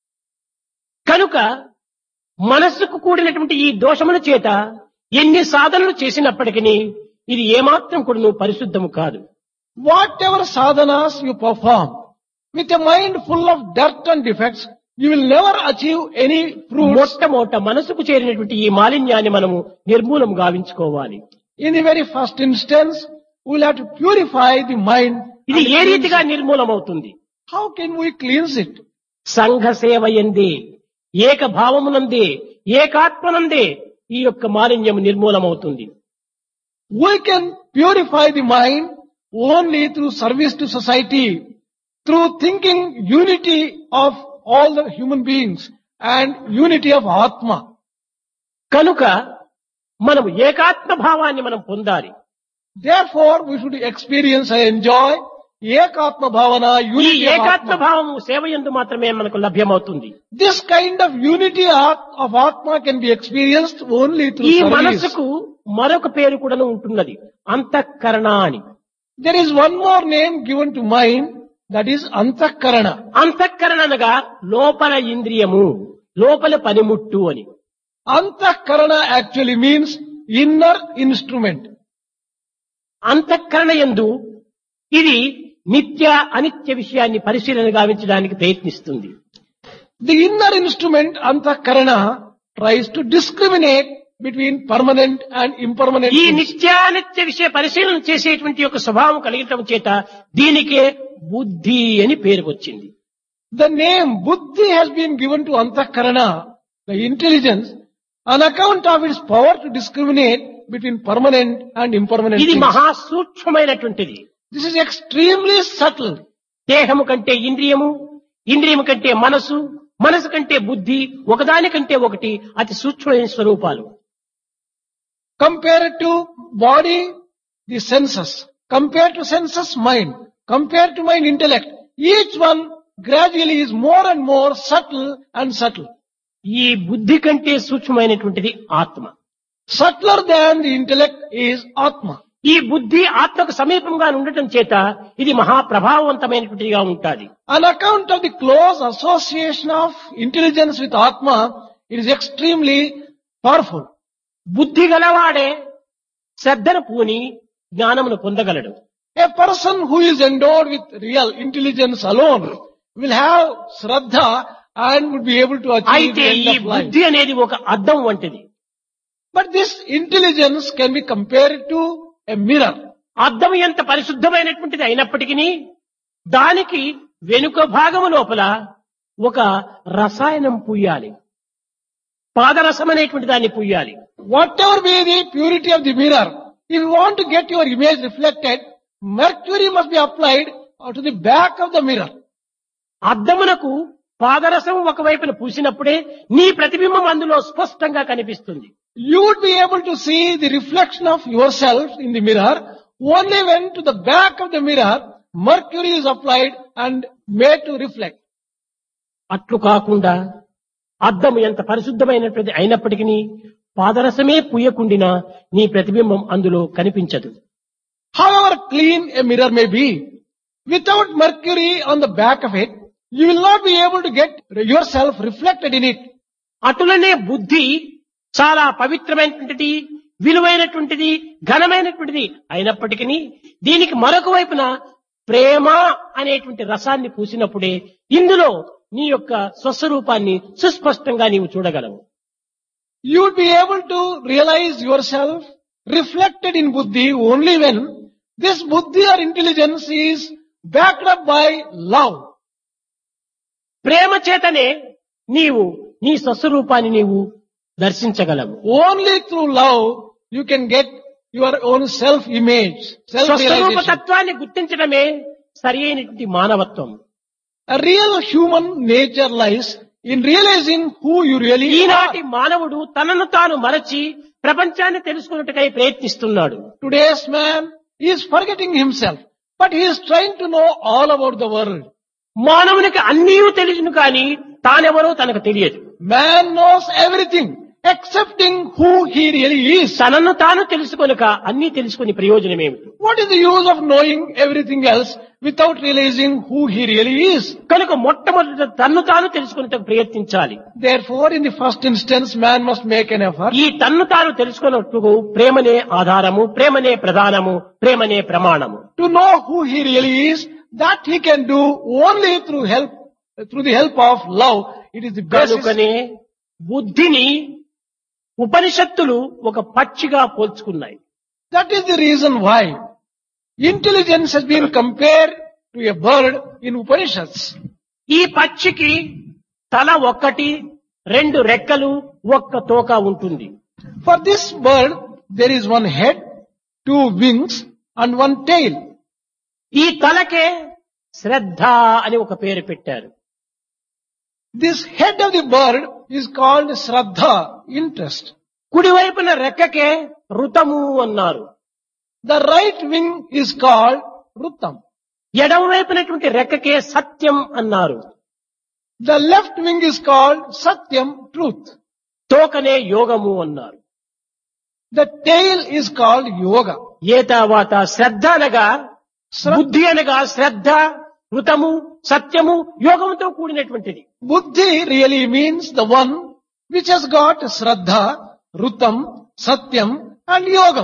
కనుక మనస్సుకు కూడినటువంటి ఈ దోషముల చేత ఎన్ని సాధనలు చేసినప్పటికీ ఇది ఏమాత్రం కూడా పరిశుద్ధము కాదు. Whatever sadhanas you perform, with a mind full of dirt and defects, you will never achieve any fruits. మొట్టమొదట మనసుకు చేరినటువంటి ఈ మాలిన్యాన్ని మనము నిర్మూలం గావించుకోవాలి. In the very first instance, we will have to purify the mind. ఇది and ఏ cleanse రీతిగా it. నిర్మూలమవుతుంది? How can we cleanse it? సంఘ సేవ ఎందే, ఏక భావమునందే, ఏకాత్మనందే ఈ యొక్క మాలిన్యం నిర్మూలమవుతుంది. We can purify the mind only through service to society, through thinking unity of all the human beings and unity of Atma. కనుక మనం ఏకాత్మ భావాన్ని మనం పొందాలి. Therefore, we should experience and enjoy Ekatma Bhavana, ఈ unity of ఏకాత్మ Atma. భావము సేవ యందు మాత్రమే మనకు లభ్యమవుతుంది. This kind of unity of Atma can be experienced only ఈ through service. మనస్సుకు మరొక పేరు కూడా ఉంటున్నది, అంతఃకరణ అని. There is one more name given to mind, that is Antakarana. అంతఃకరణ అనగా లోపల ఇంద్రియము, లోపల పనిముట్టు అని. Antakarana actually means inner instrument. అంతఃకరణ యందు ఇది నిత్య అనిత్య విషయాన్ని పరిశీలన గావించడానికి ప్రయత్నిస్తుంది. The inner instrument, Antakarana, tries to discriminate between permanent and impermanent ఈ things. నిత్యానిత్య విషయ పరిశీలన చేసేటువంటి యొక్క స్వభావం కలిగటం చేత దీనికే బుద్ధి అని పేరు వచ్చింది. The name Buddhi has been given to Antakarana, the intelligence, on account of its power to discriminate between permanent and impermanent ఇది things. మహా సూక్ష్మమైనటువంటిది. This is extremely subtle. దేహము కంటే ఇంద్రియము, ఇంద్రియము కంటే మనసు, మనసు కంటే బుద్ధి, ఒకదానికంటే ఒకటి అతి సూక్ష్మమైన స్వరూపాలు. Compared to body, the senses. Compared to senses, mind. Compared to mind, intellect. Each one gradually is more and more subtle and subtle. ఈ బుద్ధి కంటే సూక్ష్మమైనటువంటిది ఆత్మ. Subtler than the intellect is Atma. ఈ బుద్ధి ఆత్మకు సమీపంగా ఉండటం చేత ఇది మహా ప్రభావవంతమైనటువంటిదిగా ఉంటుంది. On account of the close association of intelligence with Atma, it is extremely powerful. బుద్ధి గలవాడే శ్రద్ధను పూని జ్ఞానమును పొందగలడు. A person who is endowed with real intelligence alone will have Shraddha and would be able to achieve అయితే the ఈ end of life. బుద్ధి అనేది ఒక అద్దం వంటిది. But this intelligence can be compared to a mirror. అద్దం ఎంత పరిశుద్ధమైనటువంటిది అయినప్పటికీ దానికి వెనుక భాగము లోపల ఒక రసాయనం పూయాలి, పాదరసం అనేటువంటి దాన్ని పూయాలి. Whatever be the purity of the mirror, if you want to get your image reflected, mercury must be applied to the back of the mirror. అద్దమునకు పాదరసం ఒకవైపున పూసినప్పుడే నీ ప్రతిబింబం అందులో స్పష్టంగా కనిపిస్తుంది. You would be able to see the reflection of yourself in the mirror only when to the back of the mirror mercury is applied and made to reflect. అట్లు కాకుండా అద్దము ఎంత పరిశుద్ధమైనటువంటి అయినప్పటికీ పాదరసమే పూయకుండినా నీ ప్రతిబింబం అందులో కనిపించదు. However clean a mirror may be, without mercury on the back of it, you will not be able to get yourself reflected in it. అటులనే బుద్ధి చాలా పవిత్రమైనటువంటిది, విలువైనటువంటిది, ఘనమైనటువంటిది అయినప్పటికీ దీనికి మరొక వైపున ప్రేమ అనేటువంటి రసాన్ని పూసినప్పుడే ఇందులో నీ యొక్క స్వస్వరూపాన్ని సుస్పష్టంగా నీవు చూడగలవు. You would be able to realize yourself reflected in buddhi only when this buddhi or intelligence is backed up by love. ప్రేమ చేతనే నీవు నీ స్వస్వరూపాన్ని నీవు దర్శించగలవు. Only through love you can get your own self-image, స్వస్వరూప self-realization. తత్వాన్ని గుర్తించడమే సరి అయినటువంటి మానవత్వం. A real human nature lies in realizing who you really ఈనాటి are. మానవుడు తనను తాను మరచి ప్రపంచాన్ని తెలుసుకున్నట్టుకై ప్రయత్నిస్తున్నాడు. Today's man is forgetting himself, but he is trying to know all about the world. మానవునికి అన్నీ తెలుసును కానీ తానెవరో తనకు తెలియదు. Man knows everything excepting who he really is. తనను తాను తెలుసుకొనక అన్నీ తెలుసుకుని ప్రయోజనమేమిటి? What is the use of knowing everything else without realizing who he really is? కనుక మొట్టమొదట తన్ను తాను తెలుసుకునేందుకు ప్రయత్నించాలి. Therefore, in the first instance, man must make an effort. ఈ తన్ను తాను తెలుసుకున్నట్టుకు ప్రేమనే ఆధారము, ప్రేమనే ప్రధానము, ప్రేమనే ప్రమాణము. To know who he really is, that he can do only through the help of love. It is the basis. కనుకనే బుద్ధిని ఉపనిషత్తులు ఒక పక్షిగా పోల్చుకున్నాయి. That is the reason why intelligence has been compared to a bird in Upanishads. ఈ పక్షికి తల ఒక్కటి, రెండు రెక్కలు, ఒక్క తోక ఉంటుంది. For this bird, there is one head, two wings, and one tail. ఈ తలకే శ్రద్ధ అని ఒక పేరు పెట్టారు. This head of the bird is called Shraddha, interest. కుడివైపున రెక్కకే ఋతము అన్నారు. The right wing is called Rutam. ఎడమ వైపునటువంటి రెక్కకే సత్యం అన్నారు. The left wing is called Satyam, truth. తోకనే యోగము అన్నారు. The tail is called Yoga. ఏతావాత శ్రద్ధ అనగా బుద్ధి అనగా శ్రద్ధ, ఋతము, సత్యము, యోగముతో కూడినటువంటిది. Buddhi really means the one which has got Shraddha, Rutam, Satyam and Yogam.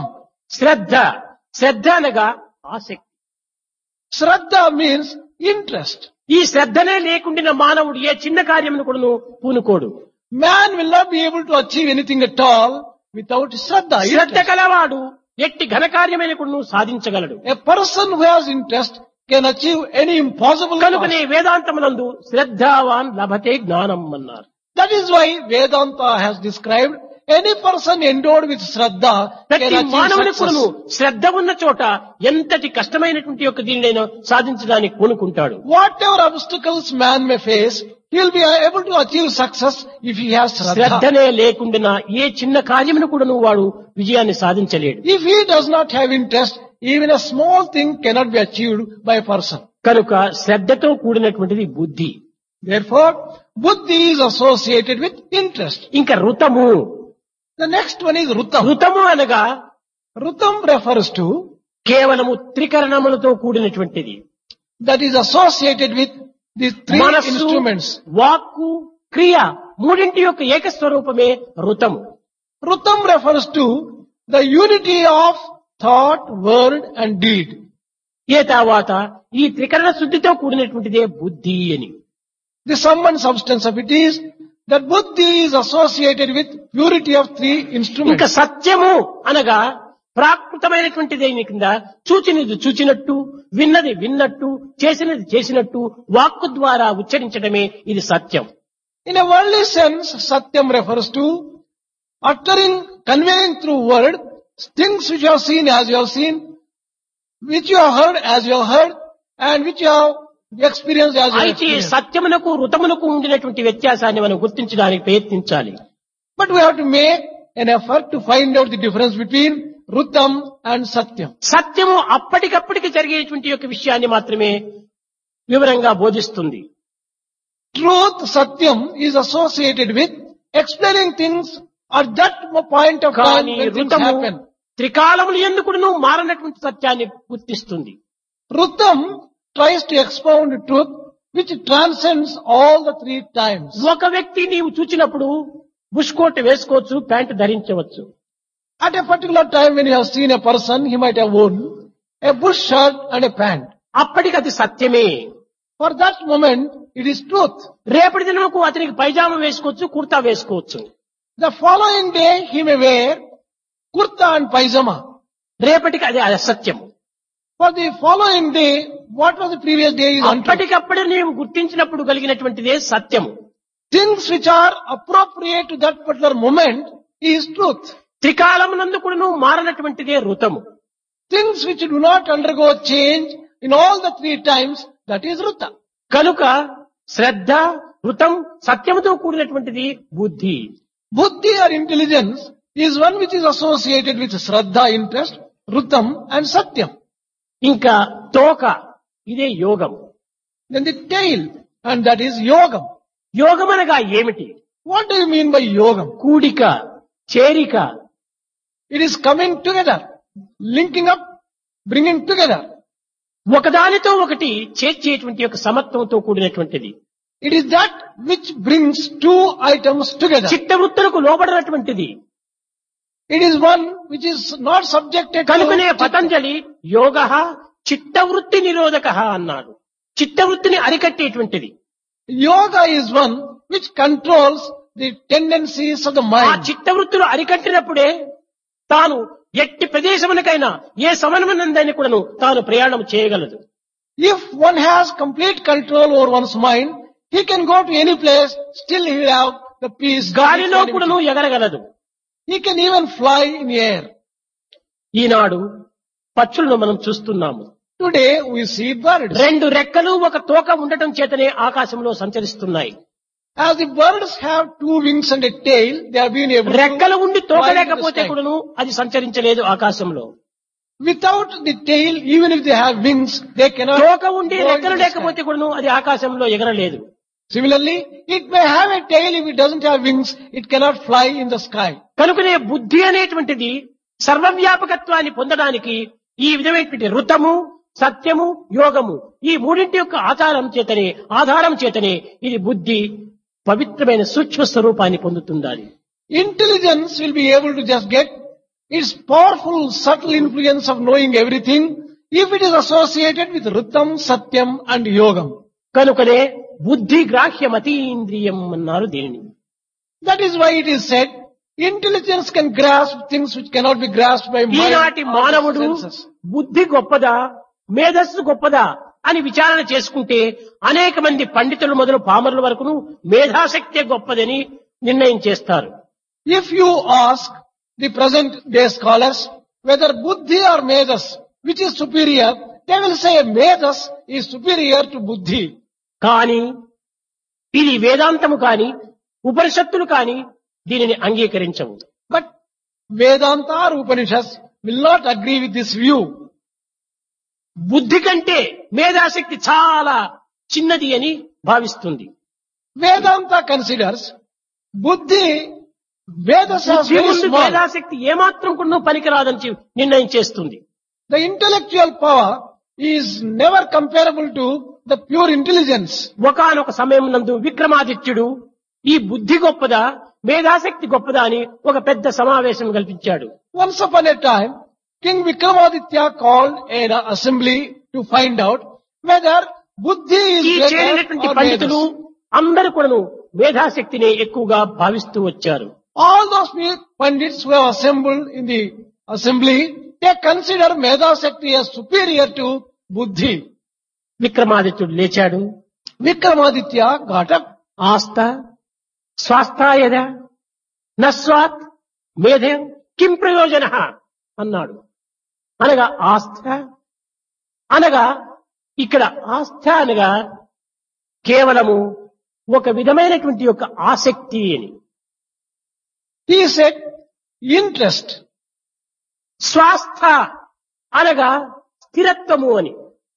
శ్రద్ధ అనగా ఆసక్తి. Shraddha means interest. ఈ శ్రద్ధనే లేకుండా మానవుడు ఏ చిన్న కార్యమును కూడాను పూనుకోడు. Man will not be able to achieve anything at all without Shraddha. Shraddha Interest. కలవాడు ఎట్టి ఘనకార్యమైన కూడాను సాధించగలడు. A person who has interest can achieve any impossible కనుకనే task. వేదాంతమునందు శ్రద్ధావాన్ లభతే జ్ఞానం అన్నారు. That is why Vedanta has described any person endowed with Shraddha ప్రతి can achieve మానవుని కూడాను success. శ్రద్ధ ఉన్న చోట ఎంతటి కష్టమైనటువంటి యొక్క దీనినైనా సాధించడానికి పూనుకుంటాడు. Whatever obstacles man may face, he will be able to achieve success if he has Shraddha. శ్రద్ధనే లేకుండా ఏ చిన్న కార్యమును కూడాను వాడు విజయాన్ని సాధించలేడు. If he does not have interest, even a small thing cannot be achieved by a person. కనుక శ్రద్ధతో కూడినటువంటిది బుద్ధి. Therefore, Buddhi is associated with interest. ఇంకా ఋతము. The next one is Rutam. ఋతము అనగా Rutam refers to కేవలము త్రికరణములతో కూడినటువంటిది. that is associated with the three మనస్సు, instruments. వాక్కు, క్రియ మూడింటి యొక్క ఏకస్వరూపమే ఋతము. Rutam refers to the unity of thought, word and deed. ఏ తర్వాత ఈ త్రికరణ శుద్ధితో కూడినటువంటిదే బుద్ధి అని. The sum and substance of it is that Buddhi is associated with purity of three ఇంకా instruments. సత్యము అనగా ప్రాకృతమైనటువంటిది కింద చూచినది చూచినట్టు, విన్నది విన్నట్టు, చేసినది చేసినట్టు వాక్కు ద్వారా ఉచ్చరించడమే ఇది సత్యం. In a worldly sense, Satyam refers to conveying through word things which you have seen as you have seen, which you have heard as you have heard, and which you have experienced as you have అయితే experienced. సత్యమునకు ఋతమునకు ఉండినటువంటి వ్యత్యాసాన్ని మనం గుర్తించడానికి ప్రయత్నించాలి. But we have to make an effort to find out the difference between Rutam and Satyam. సత్యము అప్పటికప్పటికి జరిగేటువంటి యొక్క విషయాన్ని మాత్రమే వివరంగా బోధిస్తుంది. Truth, Satyam, is associated with explaining things at that point of time కానీ when things ఋతము happen. త్రికాలములు ఎందుకును మారనటువంటి సత్యాన్ని గుర్తిస్తుంది. Rutam tries to expound truth which transcends all the three times. ఒక వ్యక్తి నీవు చూచినప్పుడు బుష్ కోట్ వేసుకోవచ్చు, ప్యాంటు ధరించవచ్చు. At a particular time when you have seen a person, he might have worn a bush shirt and a pant. అప్పటికి అది సత్యమే. For that moment, it is truth. రేపటి దినముకు అతనికి పైజామా వేసుకోవచ్చు, కుర్తా వేసుకోవచ్చు. The following day, he may wear kurta and paijama. రేపటికి అది అసత్యం. For the following day, what was the previous day is untrue. అప్పటికప్పుడు నీవు గుర్తించినప్పుడు కలిగినటువంటిదే సత్యము. Things which are appropriate to that particular moment is truth. త్రికాలమునందు కూడాను మారనటువంటిదే ఋతము. Things which do not undergo change in all the three times, that is Ruta. కనుక శ్రద్ధ, ఋతం, సత్యముతో కూడినటువంటిది బుద్ధి. Buddhi or intelligence is one which is associated with Shraddha, interest, Rutam and Satyam. ఇంకా తోక, ఇదే యోగం. Then the tail, and that is Yogam. యోగం అనగా ఏమిటి? What do you mean by yoga? కూడిక, చేరిక. It is coming together, linking up, bringing together. ఒకదానితో ఒకటి చేర్చేటువంటి యొక్క సమత్వంతో కూడినటువంటిది. It is that which brings two items together. చిత్తవృత్తులకు లోబడినటువంటిది. It is one which is not subjected కనుకనే to. పతంజలి యోగ చిత్తవృత్తి నిరోధక అన్నాడు. చిత్తవృత్తిని అరికట్టేటువంటిది. Yoga is one which controls the tendencies of the ఆ mind. చిత్తవృత్తులు అరికట్టినప్పుడే తాను ఎట్టి ప్రదేశమునకైనా ఏ సమన్వయందైనా కూడాను తాను ప్రయాణం చేయగలదు. If one has complete control over one's mind, he can go to any place, still he will have the peace. గాలిలో కూడాను ఎగరగలదు. He can even fly in the air. ఈనాడు పక్షులను మనం చూస్తున్నాము. Today we see birds. రెండు రెక్కలు ఒక తోక ఉండటం చేతనే ఆకాశంలో సంచరిస్తున్నాయి. As the birds have two wings and a tail, they have been able to రెక్కలు ఉండి తోక fly in the లేకపోతే sky. కూడాను అది సంచరించలేదు ఆకాశంలో. Without the tail, even if they have wings, they cannot తోక ఉండి go into రెక్కలు the sky. లేకపోతే కూడాను అది ఆకాశంలో ఎగరలేదు. Similarly, it may have a tail, if it doesn't have wings, it cannot fly in the sky. కనుకనే బుద్ధి అనేటువంటిది సర్వవ్యాపకత్వాన్ని పొందడానికి ఈ విధమైనటువంటి ఋతము, సత్యము, యోగము ఈ మూడింటి యొక్క ఆధారం చేతనే ఇది బుద్ధి పవిత్రమైన సూక్ష్మ స్వరూపాన్ని పొందుతుండాలి. Intelligence will be able to just get its powerful, subtle influence of knowing everything if it is associated with Ritam, Satyam and Yogam. కనుకనే బుద్ధి గ్రాహ్యమతీంద్రియం అన్నారు దీనిని. That is why it is said, intelligence can grasp things which cannot be grasped by mind ఈనాటి or మానవుడు senses. బుద్ధి గొప్పదా, మేధస్సు గొప్పదా అని విచారణ చేసుకుంటే అనేక మంది పండితులు మొదలు పామరుల వరకును మేధాశక్తే గొప్పదని నిర్ణయం చేస్తారు. If you ask the present day scholars whether buddhi or medas, which is superior, they will say medas is superior to buddhi. కానీ ఇది వేదాంతము కాని ఉపనిషత్తులు కాని దీనిని అంగీకరించవు. But Vedanta or Upanishads will not agree with this view. బుద్ధి కంటే మేధాశక్తి చాలా చిన్నది అని భావిస్తుంది. Vedanta considers buddhi, Vedas as బుద్ధి very ముందు small. మేధాశక్తి ఏమాత్రం కూడా పనికిరాదని నిర్ణయం చేస్తుంది. The intellectual power is never comparable to the pure intelligence. ఒకానొక సమయం నందు విక్రమాదిత్యుడు ఈ బుద్ధి గొప్పదా మేధాశక్తి గొప్పదా అని ఒక పెద్ద సమావేశం కల్పించాడు. Once upon a time, King Vikramaditya called an assembly to find out whether buddhi ఈ is చేరినటువంటి greater or పండితులు Vedas. అందరూ కూడాను మేధాశక్తిని ఎక్కువగా భావిస్తూ వచ్చారు. All those pandits who have assembled in the assembly, they consider Medasakti as superior to buddhi. విక్రమాదిత్యుడు లేచాడు. Vikramaditya got up. ఆస్థ స్వాస్థాయద నస్వాత్ మేధం కిం ప్రయోజన అన్నాడు. అనగా ఆస్థ అనగా ఇక్కడ ఆస్థ అనగా కేవలము ఒక విధమైనటువంటి యొక్క ఆసక్తి అని. He said, interest. స్వాస్థ అనగా స్థిరత్వము అని.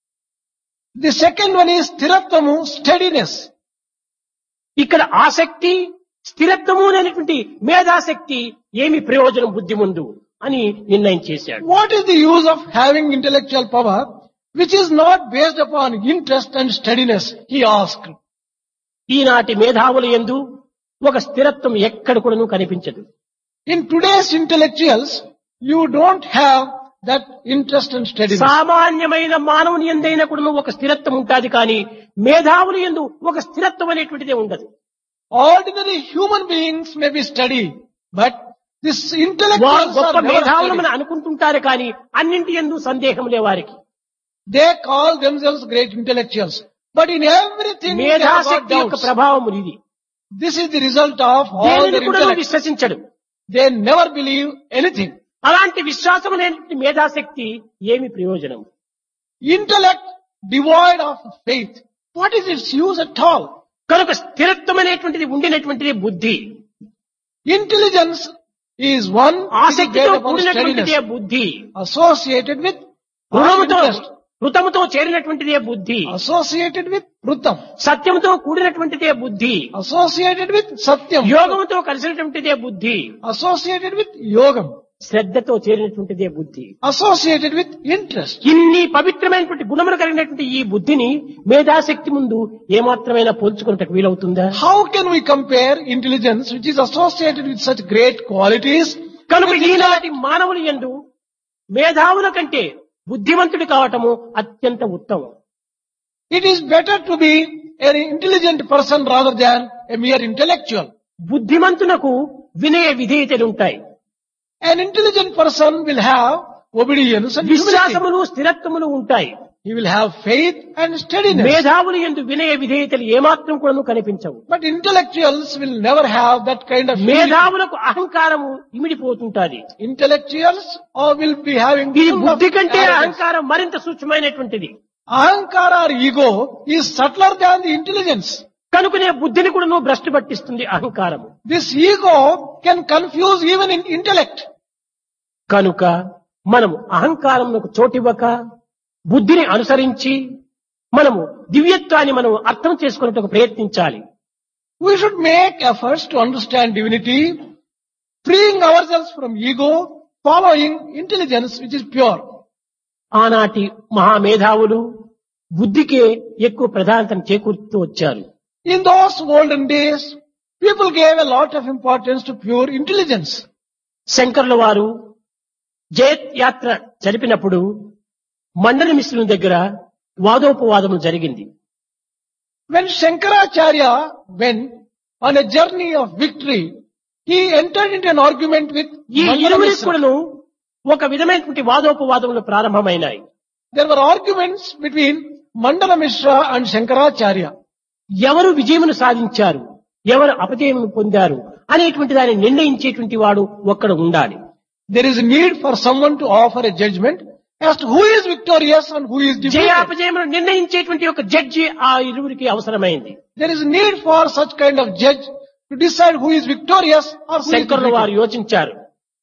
The second one is Sthiratamu, steadiness. ఇక్కడ ఆసక్తి స్థిరత్వము అనేటువంటి మేధాశక్తి ఏమి ప్రయోజనం బుద్ధి ముందు అని నిర్ణయం చేశాడు. What is the use of having intellectual power which is not based upon interest and steadiness? He asked. ఈనాటి మేధావుల యందు ఒక స్థిరత్వం ఎక్కడ కూడాను కనిపించదు. In today's intellectuals, you don't have that interest and steadiness. సామాన్యమైన మానవుని యందైనా కూడాను ఒక స్థిరత్వం ఉంటాది కానీ మేధావుల యందు ఒక స్థిరత్వం అనేటువంటిదే ఉండదు. Ordinary human beings may be steady, but this వారు intellectuals గొప్ప are never మేధావులమని steady. అనుకుంటుంటారు కానీ అన్నింటి యందు సందేహం లే వారికి. They call themselves great intellectuals, but in everything they have got మేధాశక్తి యొక్క doubts. ప్రభావం ఇది. This is the result of all దేనిని their కూడా intellect. విశ్వసించడు. They never believe anything. అలాంటి విశ్వాసం అనేటువంటి మేధాశక్తి ఏమి ప్రయోజనం? Intellect devoid of faith. What is its use at all? కనుక స్థిరత్వం అనేటువంటిది ఉండినటువంటిది బుద్ధి. Intelligence is one which is ఆసక్తితో based upon కూడినటువంటిదే steadiness, బుద్ధి. associated with రుణముతో interest. ఋతముతో చేరినటువంటిదే బుద్ధి, associated with Rutam, సత్యముతో కూడినటువంటిదే బుద్ధి, associated with Satyam, యోగముతో కలిసినటువంటిదే బుద్ధి, associated with Yogam, శ్రద్ధతో చేరినటువంటిదే బుద్ధి. associated with interest. ఇన్ని పవిత్రమైనటువంటి గుణములు కలిగినటువంటి ఈ బుద్ధిని మేధాశక్తి ముందు ఏమాత్రమైనా పోల్చుకున్నట్టు వీలవుతుందా? How can we compare intelligence which is associated with such great qualities? కనుక ఈనాటి మానవులు యందు మేధావుల కంటే బుద్ధిమంతుడు కావటము అత్యంత ఉత్తమం. It is better to be an intelligent person rather than a mere intellectual. బుద్ధిమంతునకు వినయ విధేయతలుంటాయి, An intelligent person will have obedience and humility. విశ్వాసములు స్థిరత్వములు ఉంటాయి. He will have faith and steadiness. మేధావులు యందు వినయ విధేయతలు ఏమాత్రం కూడా కనిపించవు. But intellectuals will never have that kind of humility. మేధావులకు అహంకారము ఇమిడిపోతుంటాది. Intellectuals will be having ఈ full of బుద్ధి కంటే arrogance. అహంకారం మరింత సూక్ష్మమైనటువంటిది. Ahankara or ego is subtler than the intelligence. కనుకనే బుద్ధిని కూడా భ్రష్టు పట్టిస్తుంది అహంకారము. This ego can confuse even in intellect. కనుక మనము అహంకారమునకు చోటివ్వక బుద్ధిని అనుసరించి మనము దివ్యత్వాన్ని మనం అర్థం చేసుకునేందుకు ప్రయత్నించాలి. We should make efforts to understand divinity, freeing ourselves from ego, following intelligence which is pure. ఆనాటి మహామేధావులు బుద్ధికే ఎక్కువ ప్రాధాన్యతను చేకూరుతూ వచ్చారు. In those olden days, people gave a lot of importance to pure intelligence. శంకరుల వారు జయత్ యాత్ర జరిపినప్పుడు మండలి మిశ్రుని దగ్గర వాదోపవాదము జరిగింది. When Shankaracharya went on a journey of victory, he entered into an argument with ఈ Mandana ఇరువురికి Mishra. కూడాను ఒక విధమైనటువంటి వాదోపవాదములు ప్రారంభమైనాయి. There were arguments between Mandana Mishra and Shankaracharya. ఎవరు విజయమును సాధించారు, ఎవరు అపజయమును పొందారు అనేటువంటి దాన్ని నిర్ణయించేటువంటి వాడు ఒక్కడ ఉండాలి. There is a need for someone to offer a judgment as to who is victorious and who is defeated. జయాపజయమును నిర్ణయించేటువంటి ఒక జడ్జి ఆ ఇరువురికి అవసరమైంది. There is a need for such kind of judge to decide who is victorious or who is శంకరుల వారు defeated. యోచించారు.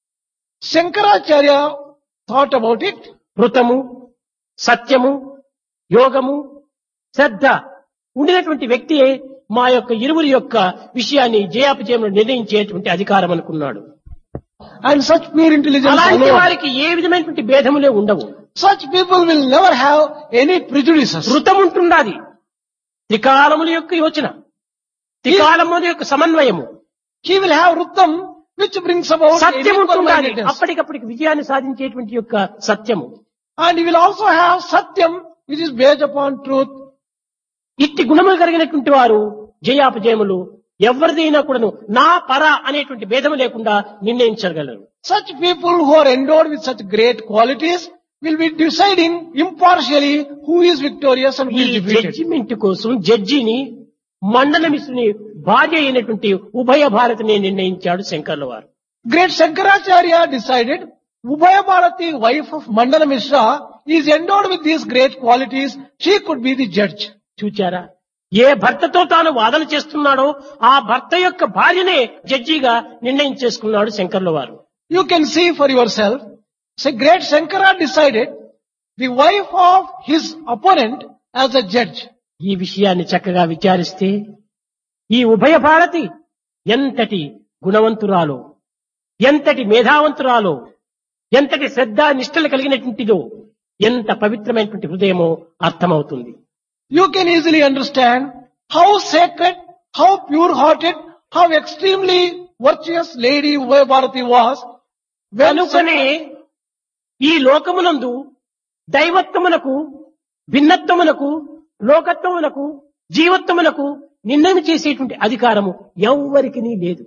Shankaracharya thought about it. ఋతము, సత్యము, యోగము, శ్రద్ధ ఉండినటువంటి వ్యక్తియే మా యొక్క ఇరువురి యొక్క విషయాన్ని జయాపజయమును నిర్ణయించేటువంటి అధికారం అనుకున్నాడు. And such pure intelligence అలాంటి alone. వారికి ఏ విధమైనటువంటి భేదములే ఉండవు. Such people will never have any prejudices. ఋతం ఉంటున్నది, త్రికాలముల యొక్క యోచన, త్రికాలముల యొక్క సమన్వయము, He will have Rutam which brings about Satyam an ఉంటున్నది, equal-mindedness. అప్పటికప్పటికి విజయాన్ని సాధించేటువంటి యొక్క సత్యము. And he will also have Satyam which is based upon truth. ఇట్టి గుణములు కలిగినటువంటి వారు జయాపజయములు ఎవరిదైనా కూడాను నా పర అనేటువంటి భేదము లేకుండా నిర్ణయించగలరు. Such people who are endowed with such great qualities will be deciding impartially who is victorious and who ఈ is defeated. జడ్జిమెంట్ కోసం జడ్జిని మండల మిశ్రుని భార్య అయినటువంటి ఉభయ భారతిని నిర్ణయించాడు శంకర్ల వారు. Great Shankaracharya decided Ubhaya Bharati, wife of Mandana Mishra, is endowed with these great qualities. She could be the judge. చూచారా, ఏ భర్తతో తాను వాదన చేస్తున్నాడో ఆ భర్త యొక్క భార్యనే జడ్జిగా నిర్ణయం చేసుకున్నాడు శంకర్ల వారు. You can see for yourself. So great Shankara decided the wife of his opponent as a judge. ఈ విషయాన్ని చక్కగా విచారిస్తే ఈ ఉభయ భారతి ఎంతటి గుణవంతురాలో, ఎంతటి మేధావంతురాలో, ఎంతటి శ్రద్ధ నిష్ఠలు కలిగినటువంటిదో, ఎంత పవిత్రమైనటువంటి హృదయమో అర్థమవుతుంది. You can easily understand how sacred, how pure-hearted, how extremely virtuous lady Ubhaya Bharati was. కనుకనే ఈ లోకమునందు దైవత్వమునకు, భిన్నత్వమునకు, లోకత్వమునకు, జీవత్వమునకు నిర్ణయం చేసేటువంటి అధికారము ఎవ్వరికి లేదు.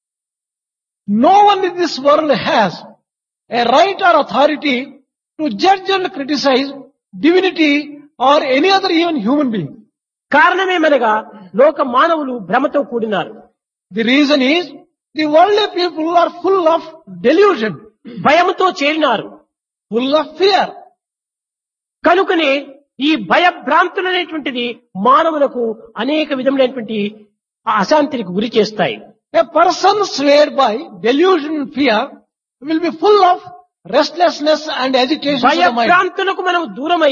No one in this world has a right or authority to judge and criticize divinity or any other even human being. కారణమేమనగా లోక మానవులు భ్రమతో కూడినారు. The reason is the worldly people are full of delusion, భయముతో చేరినారు. full of fear. కనుకనే ఈ భయభ్రాంతులనేటువంటిది మానవులకు అనేక విధములైనటువంటి అశాంతికి గురి చేస్తాయి. A person swayed by delusion and fear will be full of restlessness and agitation of the mind. భయభ్రాంతులకు మనం దూరమై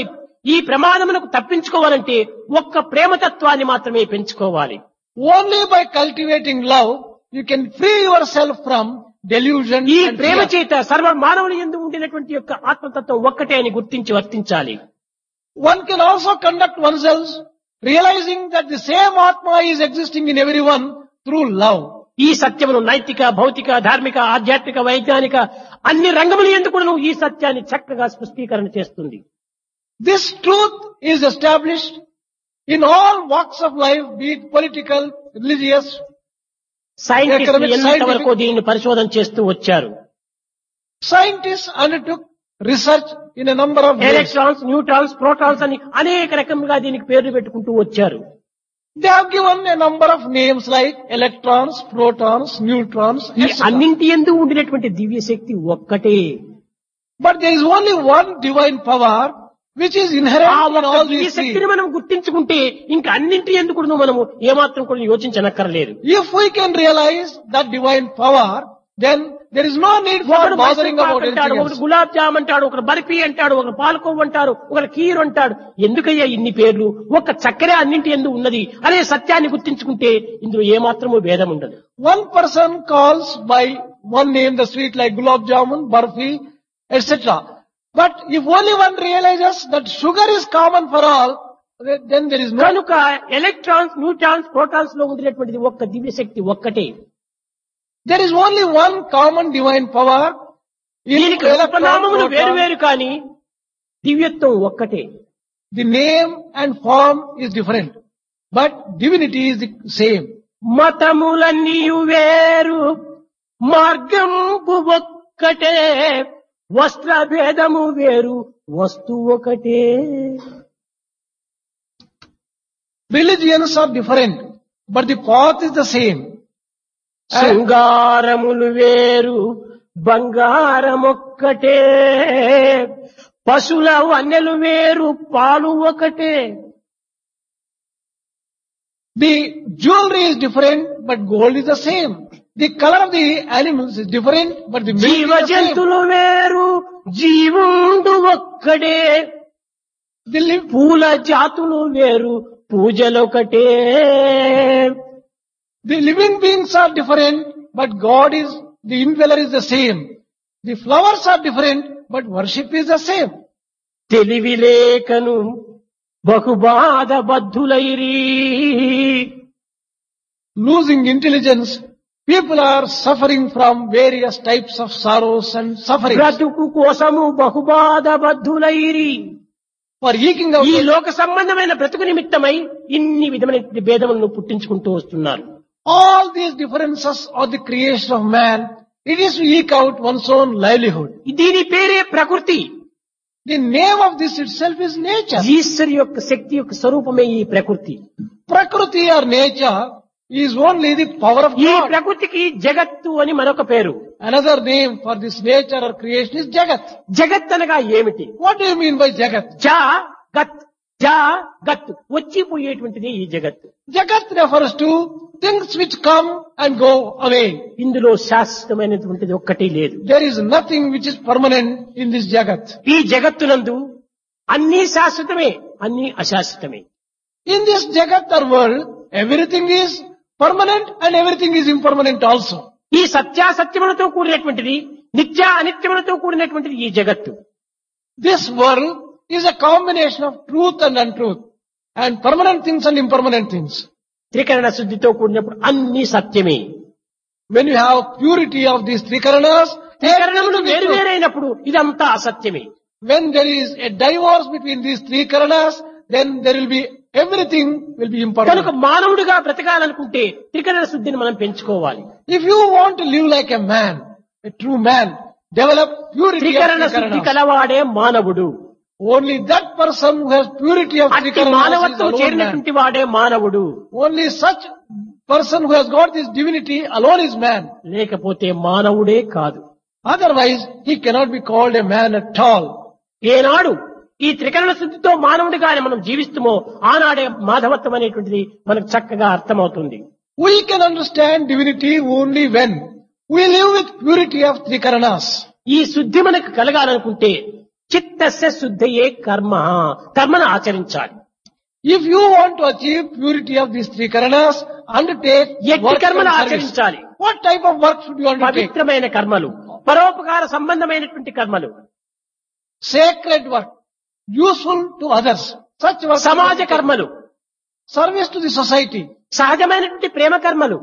ఈ ప్రమాదమునకు తప్పించుకోవాలంటే ఒక్క ప్రేమతత్వాన్ని మాత్రమే పెంచుకోవాలి. Only by cultivating love, you can free yourself from delusion ఈ and ప్రేమ fear. చేత సర్వ మానవుని యందు ఉండినటువంటి యొక్క ఆత్మతత్వం ఒక్కటే అని గుర్తించి వర్తించాలి. One can also conduct oneself realizing that the same Atma is existing in everyone through love. ఈ సత్యమును నైతిక, భౌతిక, ధార్మిక, ఆధ్యాత్మిక, వైజ్ఞానిక అన్ని రంగముల యందు కూడా ఈ సత్యాన్ని చక్కగా స్పష్టీకరణ చేస్తుంది. This truth is established in all walks of life, be it political, religious. సైంటిస్టులు Economic, ఎంతవరకు scientific. దీనిని పరిశోధన చేస్తూ వచ్చారు. Scientists undertook research in a number of ways. Electrons, neutrons, protons అని అనేక రకములుగా దీనికి పేర్లు పెట్టుకుంటూ వచ్చారు. They have given a number of names like electrons, protons, neutrons, ఈ etc. అన్నింటి యందు ఉండినటువంటి దివ్య శక్తి ఒక్కటే. But there is only one divine power which is ఆ inherent in ఒక్క all దివ్య these శక్తిని three. మనం గుర్తించుకుంటే ఇంకా అన్నింటి ఎందుకు మనము ఏమాత్రం కూడా యోచించనక్కర్లేదు. If we can realize that divine power, then there is no need for ఒకడు bothering మైసూర్ పాక్ about అంటాడు, anything ఒకడు else. గులాబ్ జామ్ అంటాడు, ఒకడు బర్ఫీ అంటాడు, ఒకడు పాలకోవ్ అంటాడు, ఒకడు కీర్ అంటాడు. ఎందుకయ్యా ఇన్ని పేర్లు? ఒక్క చక్కెరే అన్నింటి ఎందు ఉన్నది అనే సత్యాన్ని గుర్తించుకుంటే ఇందులో ఏమాత్రము భేదం ఉండదు. One person calls by one name the sweet like gulab jamun, barfi, etc. But if only one realizes that sugar is common for all, then there is no. కనుక ఎలక్ట్రాన్స్, న్యూట్రాన్స్, ప్రోటాన్స్ లో ఉండినటువంటిది ఒక్క దివ్య శక్తి ఒక్కటే. There is only one common divine power. In దీనికి electron, ఉపనామములు proton. వేరు వేరు కానీ దివ్యత్వం ఒక్కటే. The name and form is different, but divinity is the same. మతములన్నీయు వేరు మార్గంపు ఒక్కటే, వస్త్ర భేదము వేరు వస్తు ఒకటే. Religions are different, but the path is the same. శృంగారములు వేరు బంగారమొక్కటే, పశుల వన్నెలు వేరు పాలు ఒకటే. The jewelry is different, but gold is the same. The color of the animals is different, but the milk జీవ is the same. జంతువులు వేరు జీవుండు ఒక్కడే, The live, పూల జాతులు వేరు పూజలొకటే. the living beings are different, but God is, the indweller is the same. The flowers are different, but worship is the same. తెలివి లేకను బహుబాధ బద్ధులైరి, Losing intelligence, people are suffering from various types of sorrows and sufferings. బ్రతుకు కోసము బహుబాధ బద్ధులైరి. For eking out ఈ లోక సంబంధమైన బ్రతుకు నిమిత్తమై ఇన్ని విధమైన భేదములను పుట్టించుకుంటూ వస్తున్నారు. all these differences are the creation of man. It is to eke out one's own livelihood. దీని పేరే ప్రకృతి. The name of this itself is nature. ఈశ్వరు యొక్క శక్తి యొక్క స్వరూపమే ఈ ప్రకృతి. Prakriti or nature is only the power of ఈ God. ప్రకృతికి జగత్తు అని మరొక పేరు. Another name for this nature or creation is Jagat. జగత్ అనగా ఏమిటి? What do you mean by Jagat? జా గత్, జా గత్, వచ్చిపోయేటువంటిది ఈ జగత్తు. Jagat refers to things which come and go away. ఇందులో శాశ్వతమైనటువంటిది ఒక్కటి లేదు. There is nothing which is permanent in this Jagat. ఈ జగత్తునందు అన్నీ శాశ్వతమే, అన్నీ అశాశ్వతమే. In this Jagat or world, everything is permanent and everything is impermanent also. ఈ సత్యాసత్యములతో కూడినటువంటిది, నిత్య అనిత్యములతో కూడినటువంటిది ఈ జగత్తు. This world is a combination of truth and untruth, and permanent things and impermanent things. త్రికరణ శుద్ధితో కూడినప్పుడు అన్ని సత్యమే. When you have purity of these three karanas, త్రికరణములు everything is వేరు true. వేరైనప్పుడు ఇదంతా అసత్యమే. When there is a divorce between these three karanas, then there will be, everything will be కనుక impermanent. మానవుడిగా బ్రతకాలనుకుంటే త్రికరణ శుద్ధిని మనం పెంచుకోవాలి. If you want to live like a man, a true man, develop purity of త్రికరణ three శుద్ధి karanas. కలవాడే మానవుడు. Only that person who has purity of three అట్టి karanas is మానవత్వం alone man. చేరినటువంటి వాడే మానవుడు. Only such person who has got this divinity alone is man. లేకపోతే మానవుడే కాదు. Otherwise, he cannot be called a man at all. ఏనాడు ఈ త్రికరణ శుద్ధితో మానవుడిగానే మనం జీవిస్తామో ఆనాడే మాధవత్వం అనేటువంటిది మనకు చక్కగా అర్థమవుతుంది. We can understand divinity only when we live with purity of three karanas. ఈ శుద్ధి మనకు కలగాలనుకుంటే చిత్తస్య శుద్ధయే కర్మ. కర్మను ఆచరించాలి. If you want to achieve purity of these three karanas, undertake ఎట్టి work and కర్మను service. ఆచరించాలి? What type of work should you undertake? పవిత్రమైన కర్మలు, పరోపకార సంబంధమైనటువంటి కర్మలు, Sacred work, useful to others. Such work. సమాజ కర్మలు, Service to the society. సహజమైనటువంటి ప్రేమ కర్మలు,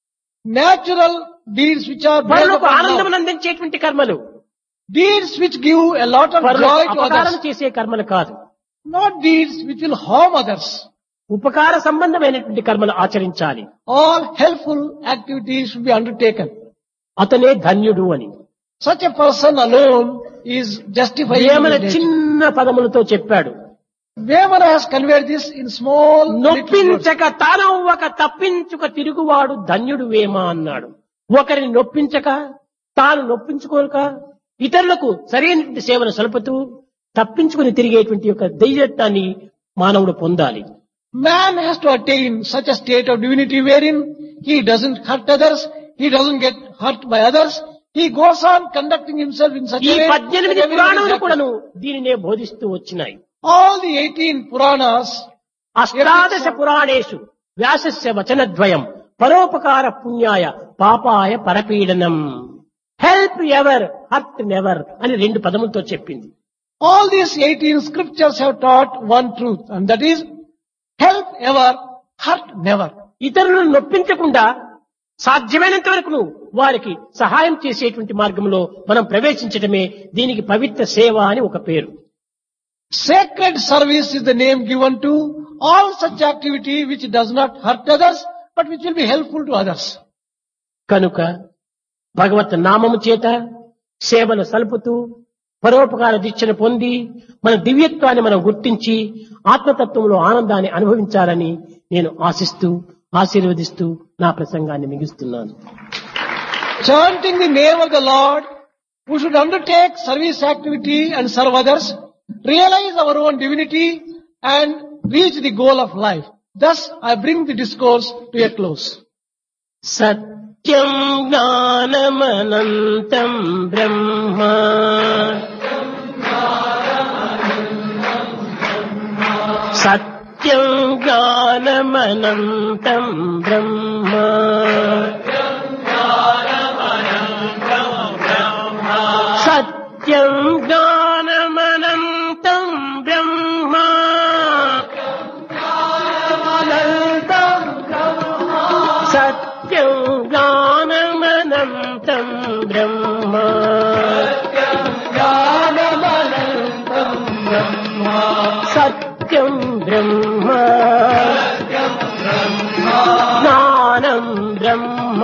Natural deeds which are based పరులకు upon ఆనందం love. అందించేటువంటి కర్మలు, Deeds which give a lot of పరులకు joy to అపకారం others. చేసే కర్మలు కాదు. Not deeds which will harm others. ఉపకార సంబంధమైనటువంటి కర్మలు ఆచరించాలి. All helpful activities should be undertaken. అతనే ధన్యుడు అని Such a person alone is justified. ఏమైనా చిన్న పదములతో చెప్పాడు. Vemana has conveyed this in small little words. నొప్పించక తానవ్వక తప్పించుక తిరుగువాడు ధన్యుడు వేమ అన్నాడు. ఒకరిని నొప్పించక తాను నొప్పించుకోక ఇతరులకు సరైనటువంటి సేవను సలుపుతూ తప్పించుకుని తిరిగేటువంటి యొక్క ధైర్యాన్ని మానవుడు పొందాలి. Man has to attain such a state of divinity wherein he doesn't hurt others, he doesn't get hurt by others, he goes on conducting himself in such ఈ a way. 18 that everyone is పురాణములు happy. కూడాను దీనినే బోధిస్తూ వచ్చినాయి. All the 18 Puranas, అష్టాదశ పురాణేషు వ్యాసస్య వచనద్వయం పరోపకార పుణ్యాయ పాపాయ పరపీడనం. హెల్ప్ ఎవర్ హర్ట్ నెవర్ అని 2 పదములతో చెప్పింది. all these 18 scriptures have taught one truth, and that is, help ever, hurt never. ఇతరులను నొప్పించకుండా సాధ్యమైనంత వరకు వారికి సహాయం చేసేటువంటి మార్గంలో మనం ప్రవేశించడమే దీనికి పవిత్ర సేవ అని ఒక పేరు. Sacred service is the name given to all such activity which does not hurt others, but which will be helpful to others. కనుక భగవత్ నామము చేత సేవలు సలుపుతూ పరోపకార దీక్షను పొంది మన దివ్యత్వాన్ని మనం గుర్తించి ఆత్మతత్వంలో ఆనందాన్ని అనుభవించాలని నేను ఆశిస్తూ ఆశీర్వదిస్తూ నా ప్రసంగాన్ని ముగిస్తున్నాను. Chanting the name of the Lord, we should undertake service activity and serve others, realize our own divinity and reach the goal of life. Thus, I bring the discourse to a close. సత్యం జ్ఞానమనంతం బ్రహ్మ సత్యం జ్ఞానమనంతం బ్రహ్మ సత్యం జ్ఞానమనంతం బ్రహ్మ సత్యం జ్ఞానమనంతం బ్రహ్మ సత్యం బ్రహ్మ జ్ఞానం బ్రహ్మ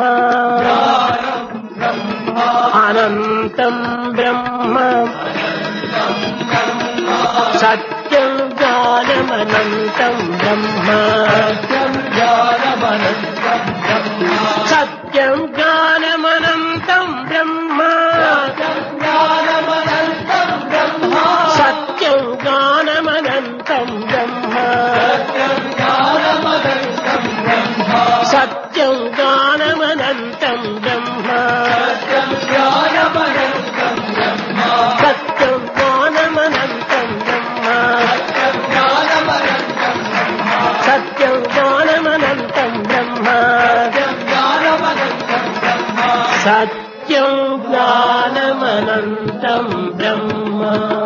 అనంతం బ్రహ్మ సత్యం జ్ఞానమనంతం బ్రహ్మ సత్యం జ్ఞానమనంతం బ్రహ్మ సత్యం జ్ఞానమనంతం బ్రహ్మ సత్యం జ్ఞానమనంతం బ్రహ్మ సత్యం జ్ఞానమనంతం బ్రహ్మ సత్యం జ్ఞానమనంతం బ్రహ్మ సత్యం జ్ఞానమనంతం బ్రహ్మ